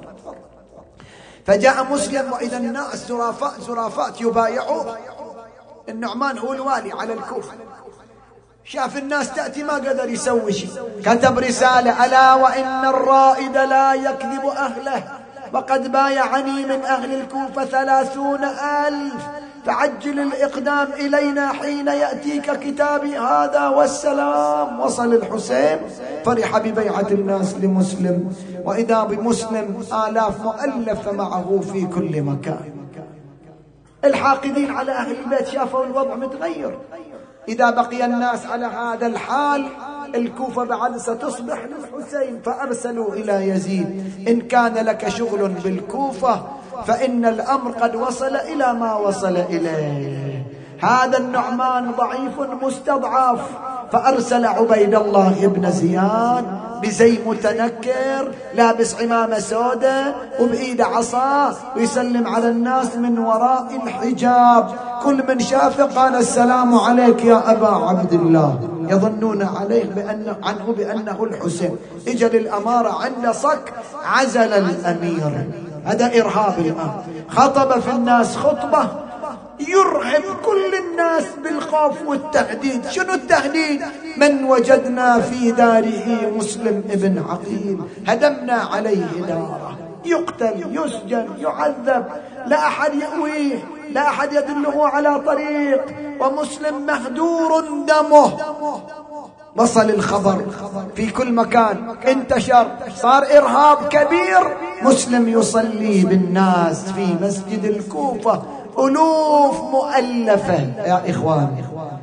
فجاء مسلم وإذا الناس زرافات زرافات يبايعوه. النعمان هو الوالي على الكوفة، شاف الناس تأتي ما قدر يسوي شيء، كتب رسالة: ألا وإن الرائد لا يكذب أهله، وقد بايعني من أهل الكوفة ثلاثون ألف، فعجل الإقدام إلينا حين يأتيك كتابي هذا والسلام. وصل الحسين فرح ببيعة الناس لمسلم، وإذا بمسلم آلاف مؤلفة معه في كل مكان. الحاقدين على أهل البيت شافوا الوضع متغير. إذا بقي الناس على هذا الحال الكوفة بعد ستصبح للحسين. فأرسلوا إلى يزيد: إن كان لك شغل بالكوفة فإن الأمر قد وصل إلى ما وصل إليه. هذا النعمان ضعيف مستضعف. فأرسل عبيد الله بن زياد بزي متنكر، لابس عمامة سوداء وبإيد عصا، ويسلم على الناس من وراء الحجاب. كل من شافه قال: السلام عليك يا أبا عبد الله، يظنون عليه بأن عنه بأنه الحسين. اجى للأمارة عند صك، عزل الأمير. هذا إرهاب الآن. خطب في الناس خطبة يرهب كل الناس بالخوف والتهديد. شنو التهديد؟ من وجدنا في داره مسلم ابن عقيل هدمنا عليه داره، يقتل، يسجن، يعذب، لا أحد يأويه، لا أحد يدله على طريق، ومسلم مهدور دمه. وصل الخبر في كل مكان، انتشر، صار إرهاب كبير. مسلم يصلي بالناس في مسجد الكوفة، ألوف مؤلفة يا إخوان،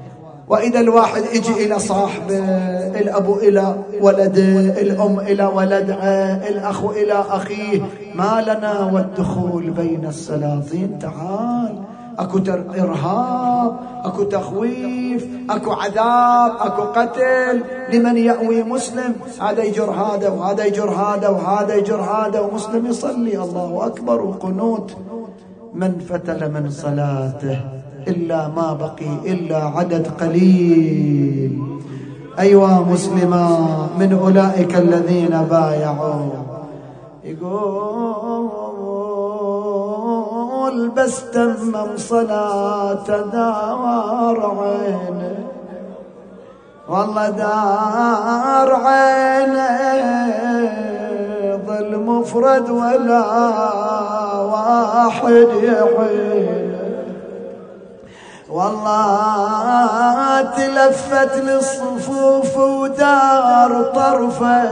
وإذا الواحد يجي إلى صاحبه، الأب إلى ولده، الأم إلى ولدها، الأخ إلى أخيه، ما لنا والدخول بين السلاطين. تعال، أكو إرهاب، أكو تخويف، أكو عذاب، أكو قتل لمن يأوي مسلم. هذا يجر هذا وهذا يجر هذا وهذا يجر هذا، ومسلم يصلي الله أكبر وقنوت. من فتل من صلاته إلا ما بقي إلا عدد قليل. أيوة مسلمة من أولئك الذين بايعوا. يقول بس تمم صلاة دار عينه، والله دار عينه ظل مفرد ولا واحد يحيل. والله تلفت للصفوف ودار طرفه،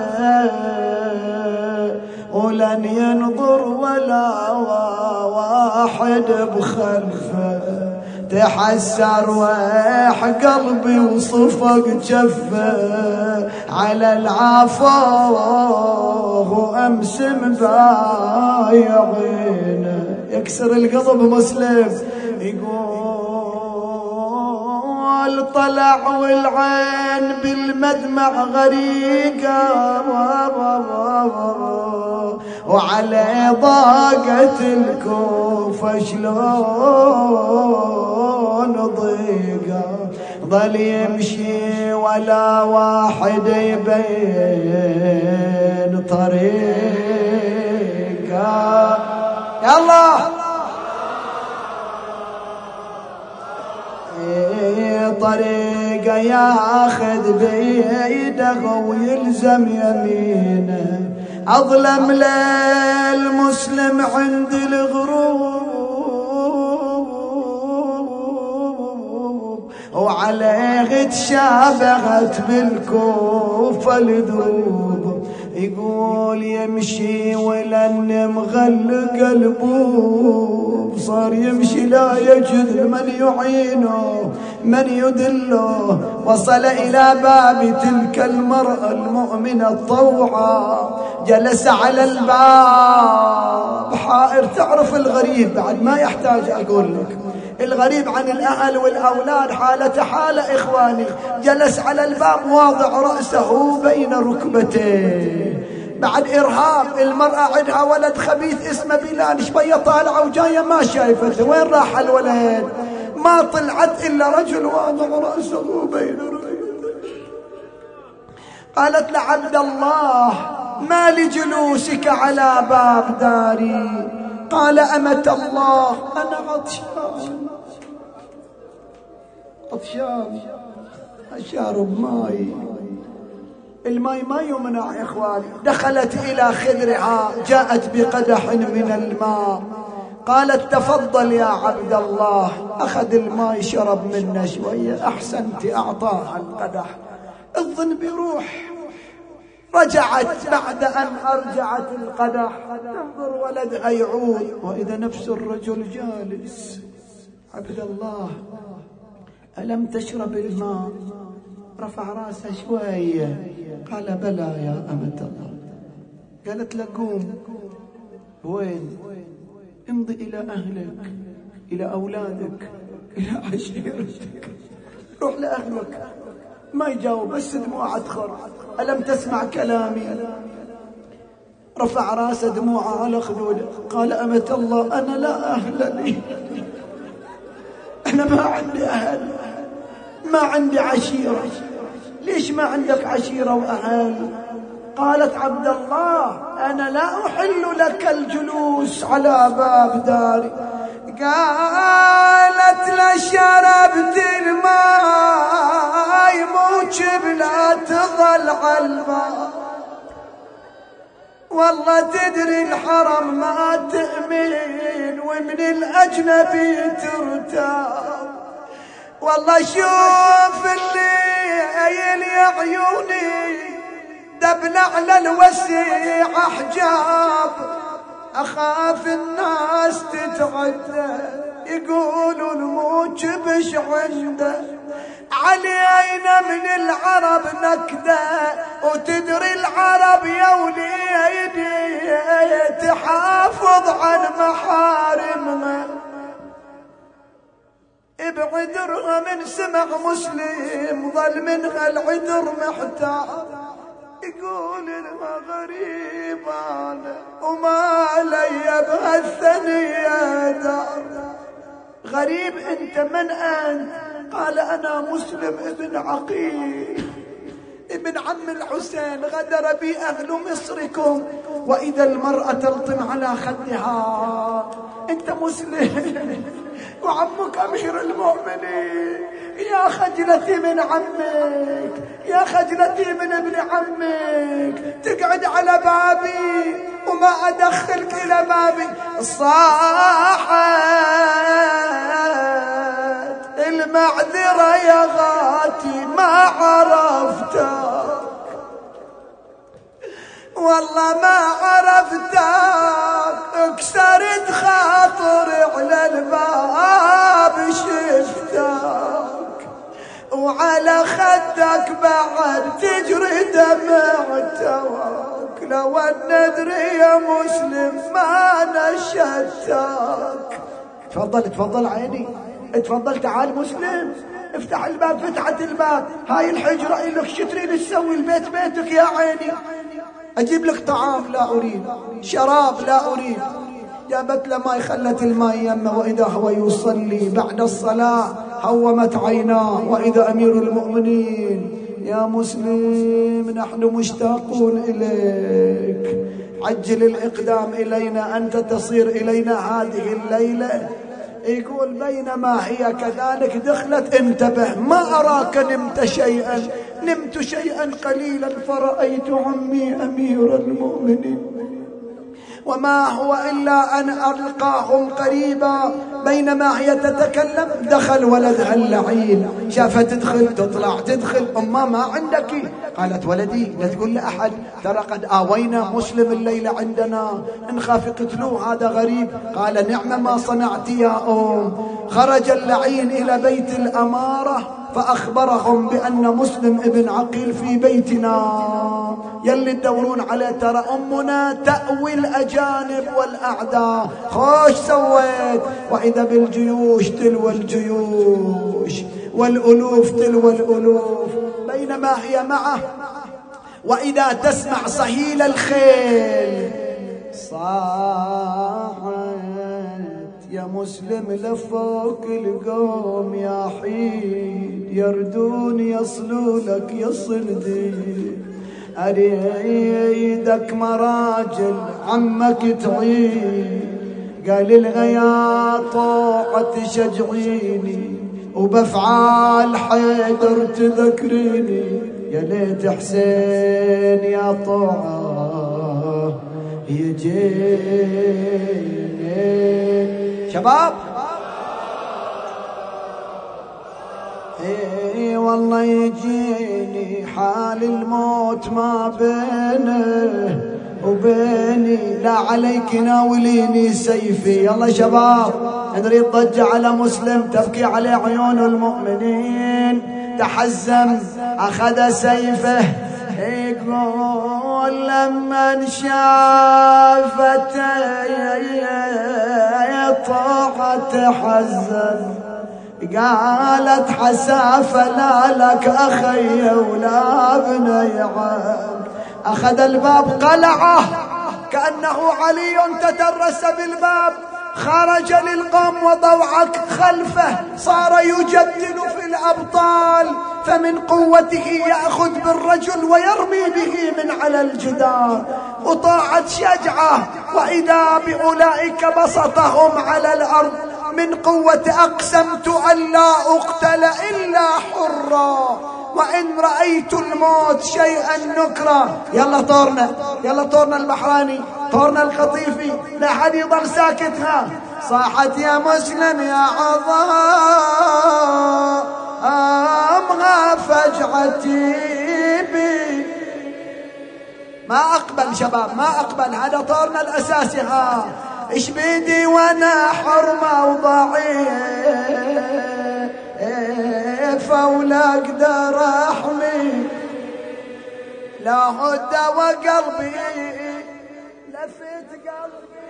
ولن ينظر ولا واحد بخلفه. تحسر ويح قلبي وصفق جفه على العافاه، وامس مبايعينه. يكسر القلب مسلم. يقول طلع والعين بالمدمع غريقة، وعلى ضاقة الكوفة شلون ضيقة. ظل يمشي ولا واحد يبين طريقة. يا الله طريقة ياخذ بيده ويلزم يمينه. أظلم ليل مسلم عند الغروب، وعليه تشابهت بالكوفة الدروب. يقول يمشي ولن مغلق قلبه، صار يمشي لا يجد من يعينه من يدله. وصل إلى باب تلك المرأة المؤمنة الطوعة، جلس على الباب حائر. تعرف الغريب بعد ما يحتاج أقول لك، الغريب عن الأهل والأولاد حالة حالة إخواني. جلس على الباب واضع رأسه بين ركبتيه، بعد إرهاب. المرأة عندها ولد خبيث اسمه بلال، شوية طالعة وجاية ما شايفته. وين راح الولد؟ ما طلعت إلا رجل واضع رأسه بين ركبتيه. قالت لعبد الله ما لجلوسك على باب داري؟ قال أمة الله أنا عطشان عطشان أشارب ماي. الماء ما يمنع يا إخواني. دخلت إلى خدرها، جاءت بقدح من الماء، قالت تفضل يا عبد الله. أخذ الماء شرب منه شوية، أحسنت، أعطاها القدح. الظن بروح. رجعت بعد أن أرجعت القدح، تنظر ولدها يعود، وإذا نفس الرجل جالس. عبد الله ألم تشرب الماء؟ رفع راسه شوية، قال بلى يا أمة الله. قالت له قوم. وين؟ امضي إلى أهلك، إلى أولادك، إلى عشيرتك، روح لأهلك. ما يجاوب، بس دموعه تخر. ألم تسمع كلامي؟ رفع راسه دموعه على خدوده، قال أمة الله أنا لا أهل لي، أنا ما عندي أهل، ما عندي عشيرة. ليش ما عندك عشيرة وأهل؟ قالت عبد الله أنا لا أحل لك الجلوس على باب داري. قالت لشربت الماء موجب لا تظل على الباب. والله تدري الحرم ما تأمين، ومن الأجنبي ترتاب. والله شوف الليل يا عيوني دبل على الوسيع حجاب. أخاف الناس تتعدى يقولوا الموج بش عنده علينا من العرب نكدة وتدري العرب يا وليدي تحافظ عن محارمها بعذرها من سمع مسلم ظل منها العذر محتار يقول لها غريب أنا وما علي بهالثنية دار. غريب أنت من أنت؟ قال أنا مسلم ابن عقيل ابن عم الحسين غدر بي أهل مصركم وإذا المرأة تلطم على خدها. أنت مسلم وعمك أمير المؤمنين يا خجلتي من عمك يا خجلتي من ابن عمك تقعد على بابي وما أدخلك إلى بابي. صاحت المعذرة يا غاتي ما عرفتك والله ما عرفتك اكسرت خاطري على الباب شفتك وعلى خدك بعد تجري دمعتك لو ندري يا مسلم ما نشدتك. تفضل تفضل عيني تفضل تعال مسلم افتح الباب. فتحت الباب هاي الحجرة إلك شتري تسوي البيت بيتك يا عيني. أجيب لك طعام لا أريد شراب لا أريد. جابت له ماء خلت الماء يمه وإذا هو يصلي بعد الصلاة هومت عيناه وإذا أمير المؤمنين يا مسلم نحن مشتاقون إليك عجل الإقدام إلينا أنت تصير إلينا هذه الليلة. يقول بينما هي كذلك دخلت انتبه ما أراك نمت شيئا نمت شيئا قليلا فرأيت عمي أمير المؤمنين وما هو إلا أن ألقاهم قريبا. بينما هي تتكلم دخل ولدها اللعين شافت تدخل تطلع تدخل أما ما عندك؟ قالت ولدي لا تقول لأحد ترى قد آوينا مسلم الليلة عندنا نخاف قتلوه هذا غريب. قال نعم ما صنعت يا أم. خرج اللعين إلى بيت الأمارة فأخبرهم بأن مسلم ابن عقيل في بيتنا يلي تدورون عليه ترى أمنا تأوي الأجانب والأعداء. خوش سويت وإذا بالجيوش تلو الجيوش والألوف تلو الألوف. بينما هي معه وإذا تسمع صهيل الخيل صاحت يا مسلم لفوق القوم يا حين يردون يصلوا لك يصل أريدك مراجل عمك تعين. قال الغيا طوعة تشجعيني وبفعال حيدر تذكريني يا ليت حسين يا طوعة يجيني. شباب اي والله يجيني حال الموت ما بينه وبيني لا عليك ناوليني سيفي. يلا شباب نريد ضجة على مسلم تبكي عليه عيون المؤمنين. تحزم أخذ سيفه يقول لما شافته طاعة تحزن قالت حسافة لا لك أخي ولا بني عم. أخذ الباب قلعه كأنه علي تترس بالباب خرج للقوم وضوعك خلفه صار يجدد في الأبطال فمن قوته يأخذ بالرجل ويرمي به من على الجدار. وطاعت شجعه وإذا بأولئك بسطهم على الأرض من قوة أقسمت أن لا أقتل إلا حرا وإن رأيت الموت شيئا نكرا. يلا طورنا يلا طورنا البحراني طورنا القطيفي لا حد يضل ساكتها. صاحت يا مسلم يا عظام فجعتي بي ما أقبل شباب، ما أقبل، هذا طورنا الأساسي. ها إيش بيدي وأنا حرمة وضعيفة ولا أقدر أحمي لا هدى وقلبي لفت قلبي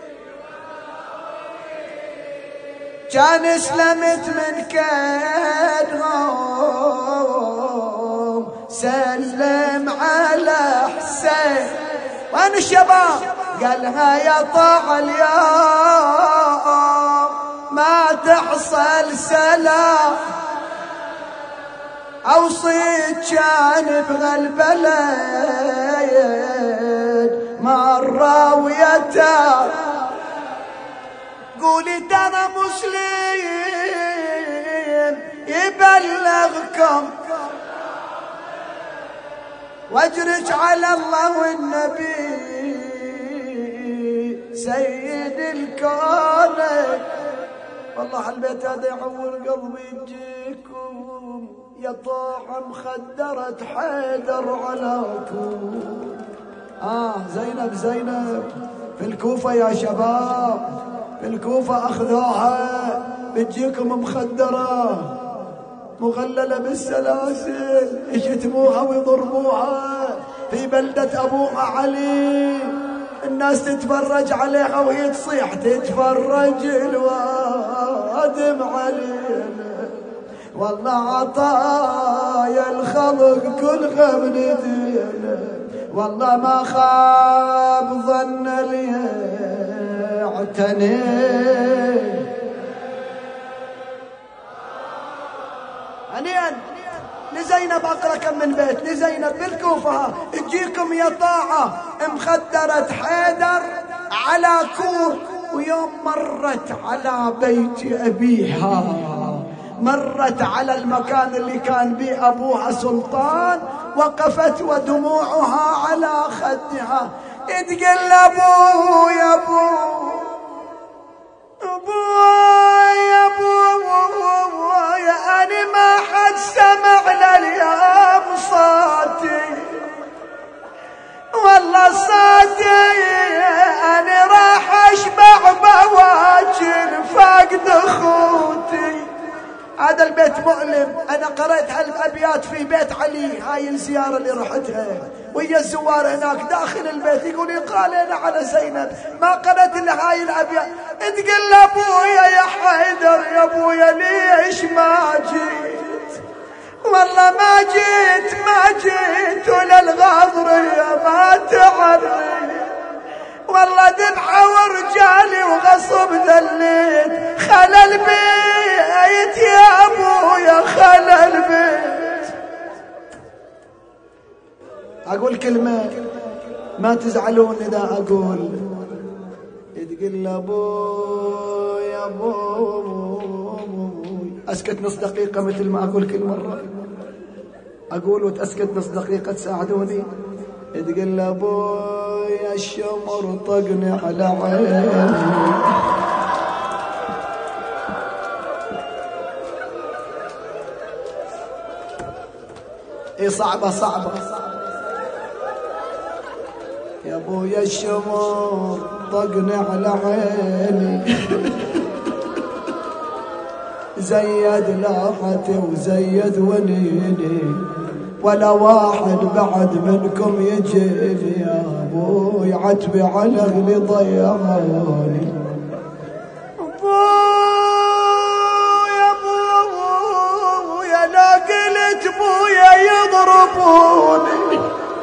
كان اسلمت من كيدهم سلم على حسين. وين الشباب؟ قالها يا طاع اليوم ما تحصل سلام اوصيت كان بهالبلد مرة ويتام قولي ترى مسلم يبلغكم واجرج على الله والنبي سيد الكون. والله البيت هذا يعور قلبي يجيكم يا طاعة مخدرة حيدر علىكم. آه زينب زينب في الكوفة يا شباب، في الكوفة أخذوها بتجيكم مخدرة مغللة بالسلاسل يشتموها ويضربوها في بلدة أبوها علي. الناس تتفرج عليها وهي تصيح تتفرج الوادم علينا. والله عطايا الخلق كلها من دينا والله ما خاب ظن لي اعتني. هنيئا لزينب أقرأ كم من بيت لزينب بالكوفة تجيكم يا طاعة مخدرة حيدر على كور. ويوم مرت على بيت أبيها مرت على المكان اللي كان به أبوها سلطان وقفت ودموعها على خدها تقول أبو يا أبو أبو يا أبو يا أنا ما حد سمع لليوم صوتي والله صوتي أنا راح أشبع بواجر فقد أخوتي. هذا البيت مؤلم. أنا قرأت هالأبيات في بيت علي هاي الزيارة اللي رحتها ويا الزوار هناك داخل البيت يقول يقال أنا على زينب ما قرأت إلا هاي الأبيات. تقول أبويا يا حيدر يا أبويا ليش ما جيت والله ما جيت ما جيت ولا الغاضرية ما تعرف والله ذبحة ورجالي وغصب ذليت خلى البيت يا أبويا خلى البيت. أقول كلمة ما تزعلون إذا أقول تقول أبويا أبوي أسكت نص دقيقة مثل ما أقول كل مرة أقول وتأسكت نص دقيقة تساعدوني. تقول أبويا الشمر طقني على عيني اي صعبة صعبة يا ابويا الشمر طقني على عيني زيد لاحتي وزيد ونيني ولا واحد بعد منكم يجيني يا ابوي عتبي على اهلي ضيعوني. ابويا ابويا لا قلت ابويا يضربوني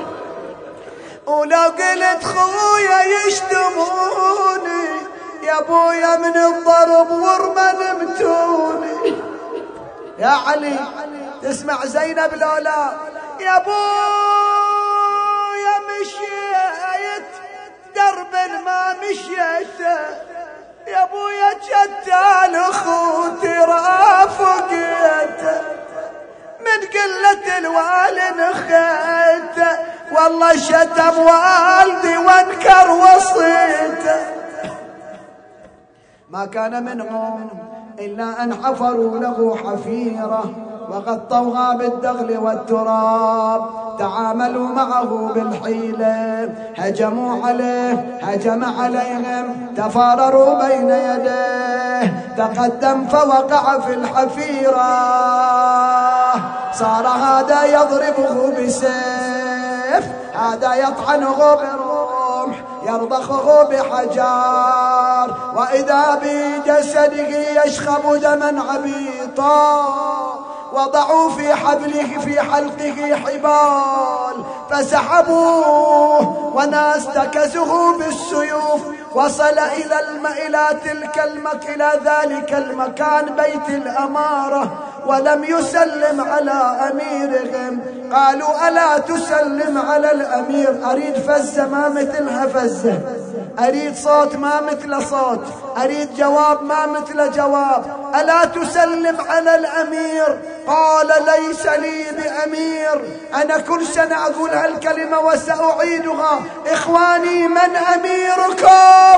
ولا قلت خويا يشتموني يا ابويا من الضرب ورمى نمتوني. يا علي تسمع زينب لولا يا ابويا مشيت درب ما مشيته يا ابويا جدال اخوتي رافقيته من قلة الوالد خيته والله شتم والدي وانكر وصيته. ما كان منهم إلا أن حفروا له حفيرة وغطوها بالدغل والتراب تعاملوا معه بالحيلة، هجموا عليه هجم عليهم، تفارروا بين يديه، تقدم فوقع في الحفيرة، صار هذا يضربه بسيف، هذا يطعنه برمح، يرضخه بحجار، وإذا بجسده يشخب دما عبيطا، وضعوا في حبله في حلقه حبال فسحبوه، وناس تكسه بالسيوف، وصل إلى الم... إلى تلك المك... إلى ذلك المكان بيت الأمارة، ولم يسلم على أميرهم. قالوا ألا تسلم على الأمير؟ أريد فزة ما مثلها فزة، أريد صوت ما مثل صوت، أريد جواب ما مثل جواب. ألا تسلم على الأمير؟ قال ليس لي بأمير، أنا كل سنة أقول هالكلمة وسأعيدها. إخواني، من أميركم؟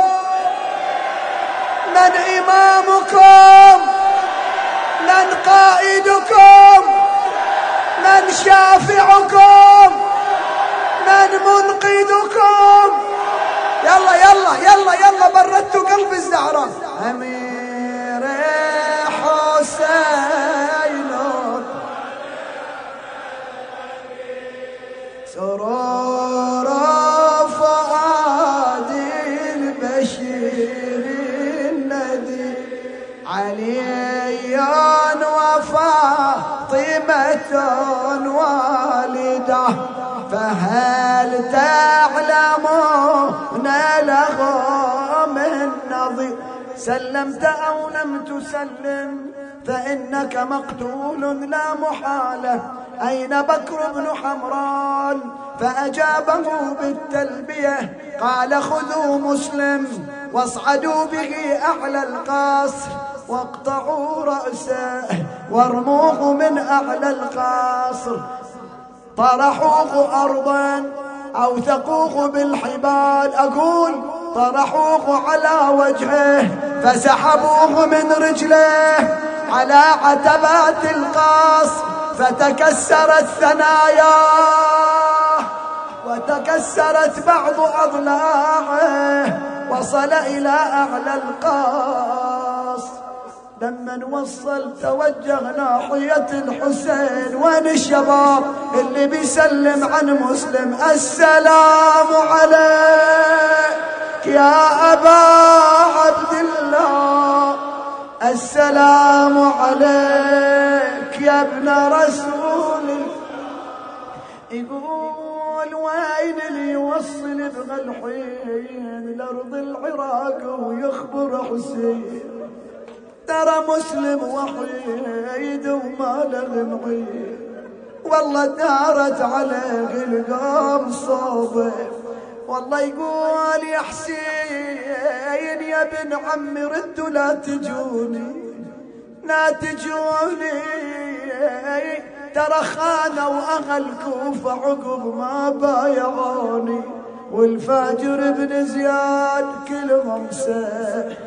من إمامكم؟ من قائدكم؟ من شافعكم؟ من منقذكم؟ يلا يلا يلا يلا بردتوا قلب الزهرة. أمير حسين سرور فؤاد البشير الذي علي وفاطمة والده، فهل تعلمون له من نظير؟ سلمت أو لم تسلم فإنك مقتول لا محالة. أين بكر بن حمران؟ فأجابه بالتلبية، قال خذوا مسلم واصعدوا به أعلى القصر، واقطعوا رأسه وارموه من أعلى القصر، طرحوه أرضا أوثقوه بالحبال، أقول طرحوه على وجهه، فسحبوه من رجله على عتبات القصر، فتكسرت ثناياه وتكسرت بعض أضلاعه، وصل إلى أعلى القصر. لما وصل توجه ناحية الحسين. وين الشباب اللي بيسلم عن مسلم؟ السلام عليك يا أبا عبد الله، السلام عليك يا ابن رسول الله. يقول وين اللي يوصل بهالحين لأرض العراق ويخبر حسين؟ ترى مسلم وحيد وما له معين، والله دارت عليه القوم صوبه. والله يقول يا حسين يا ابن عمي ردوا لا تجوني لا تجوني، ترى خانوا أهل كوفة عقب ما بايعوني، والفاجر بن زياد كلهم ساح.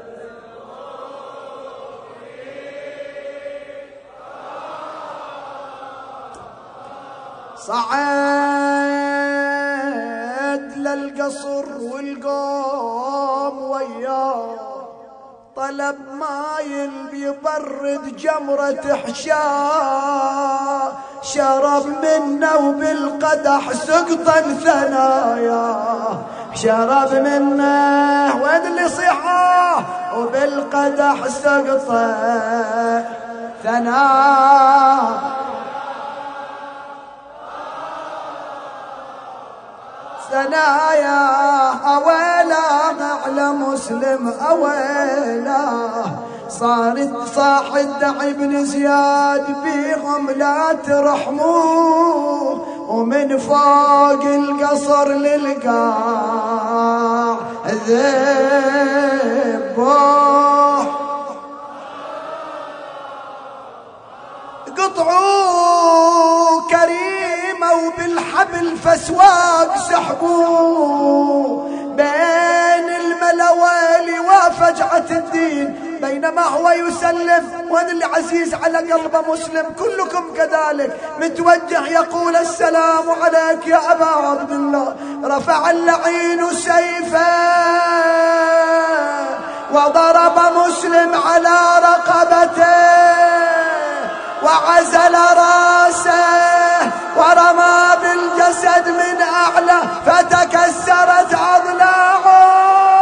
صعد للقصر والقوم وياه، طلب ماي بيبرد جمرة حشاه، شرب منه وبالقدح سقطا ثنايا، شرب منه وين اللي صيحاه وبالقدح سقطا ثنايا. ثنايا أويلا على مسلم أويلا، صارت صاح الدعي بن زياد بيهم لا ترحموه، ومن فوق القصر للقاع ذبوه، قطعوا كريمة وبالحبل فسواق سحبوه، بين الملوالي وفجعة الدين بينما هو يسلم وهذا اللي عزيز على قلب مسلم كلكم كذلك متوجه يقول السلام عليك يا أبا عبد الله. رفع اللعين سيفه وضرب مسلم على رقبته وعزل راسه ورمى بالجسد من أعلى فتكسرت أضلاعه.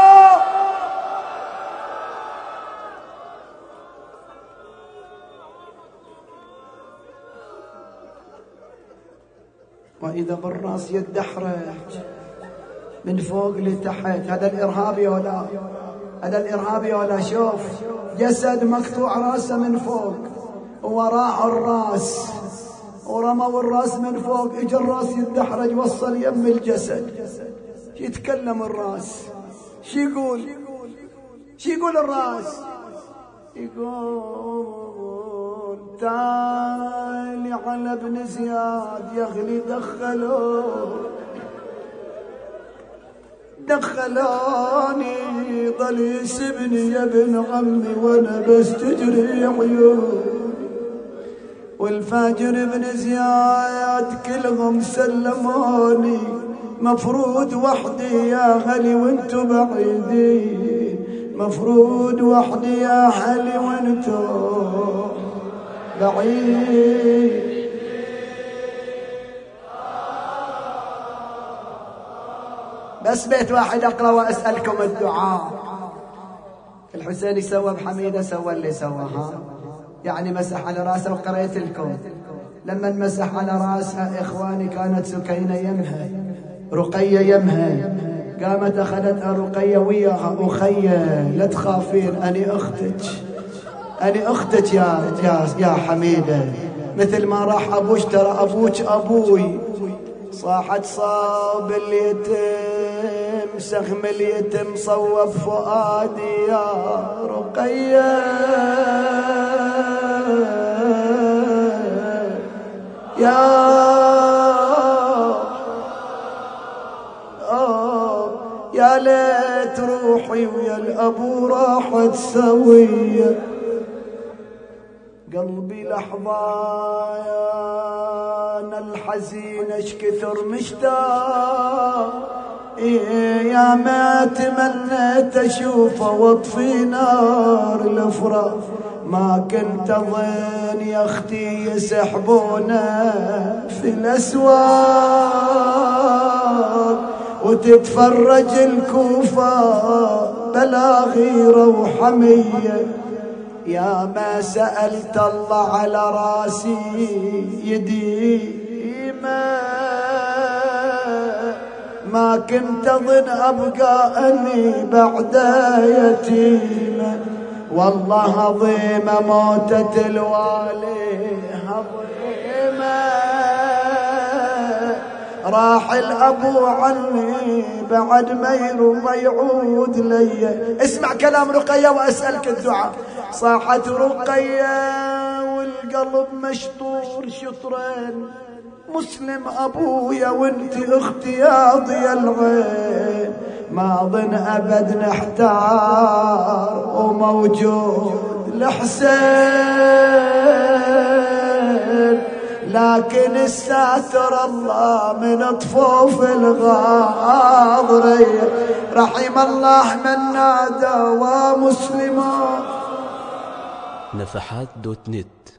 وإذا بالرأس يدحرج من فوق لتحت. هذا الإرهابي ولا هذا الإرهابي ولا شوف جسد مقطوع راسه من فوق وراء الراس ورموا الراس من فوق اجى الراس يدحرج وصل يم الجسد. يتكلم الراس شي يقول شي يقول الراس يقول تعالي على ابن زياد يا اخي دخلوه دخلوني ضل يسبني يا ابن عمي وانا بس تجري عيون. والفاجر ابن زياد كلهم سلموني مفروض وحدي يا غلي وانتو بعيدين مفروض وحدي يا حلي وانتو بعيد. بس بيت واحد اقرا واسالكم الدعاء. الحسين سوى بحميده سوى اللي سواها يعني مسح على راسه. وقريت لكم لما مسح على راسها اخواني كانت سكينه يمها رقيه يمها قامت اخذتها رقيه وياها اخيه لا تخافين اني اختك اني اختك يا يا يا حميده مثل ما راح ابوش ترى ابوك ابوي. صاحت صاب اليتم سهم اليتم صوب فؤادي يا رقية يا يا ليت روحي ويا الأبو راحت سوية. قلبي لحظان الحزين اش كثر مشتاق يا ما تمنيت اشوفه واطفي نار الافراح. ما كنت اظن يا اختي يسحبونا في الاسواق وتتفرج الكوفة بلا غيرة وحمية. يا ما سألت الله على راسي يديمة ما كنت أظن أبقى أني بعد يتيمة. والله عظيمة موتة الوالي عظيمة راح الأبو عني بعد ما يرضى يعود لي. اسمع كلام رقية وأسألك الدعاء. صاحت رقية والقلب مشطور شطرين مسلم أبويا وانت اختي يا ضي العين. ما ظن أبد نحتار وموجود الحسين لكن الساتر الله من طفوف الغاضرية. رحم الله من نادى ومسلمات. نفحات دوت نت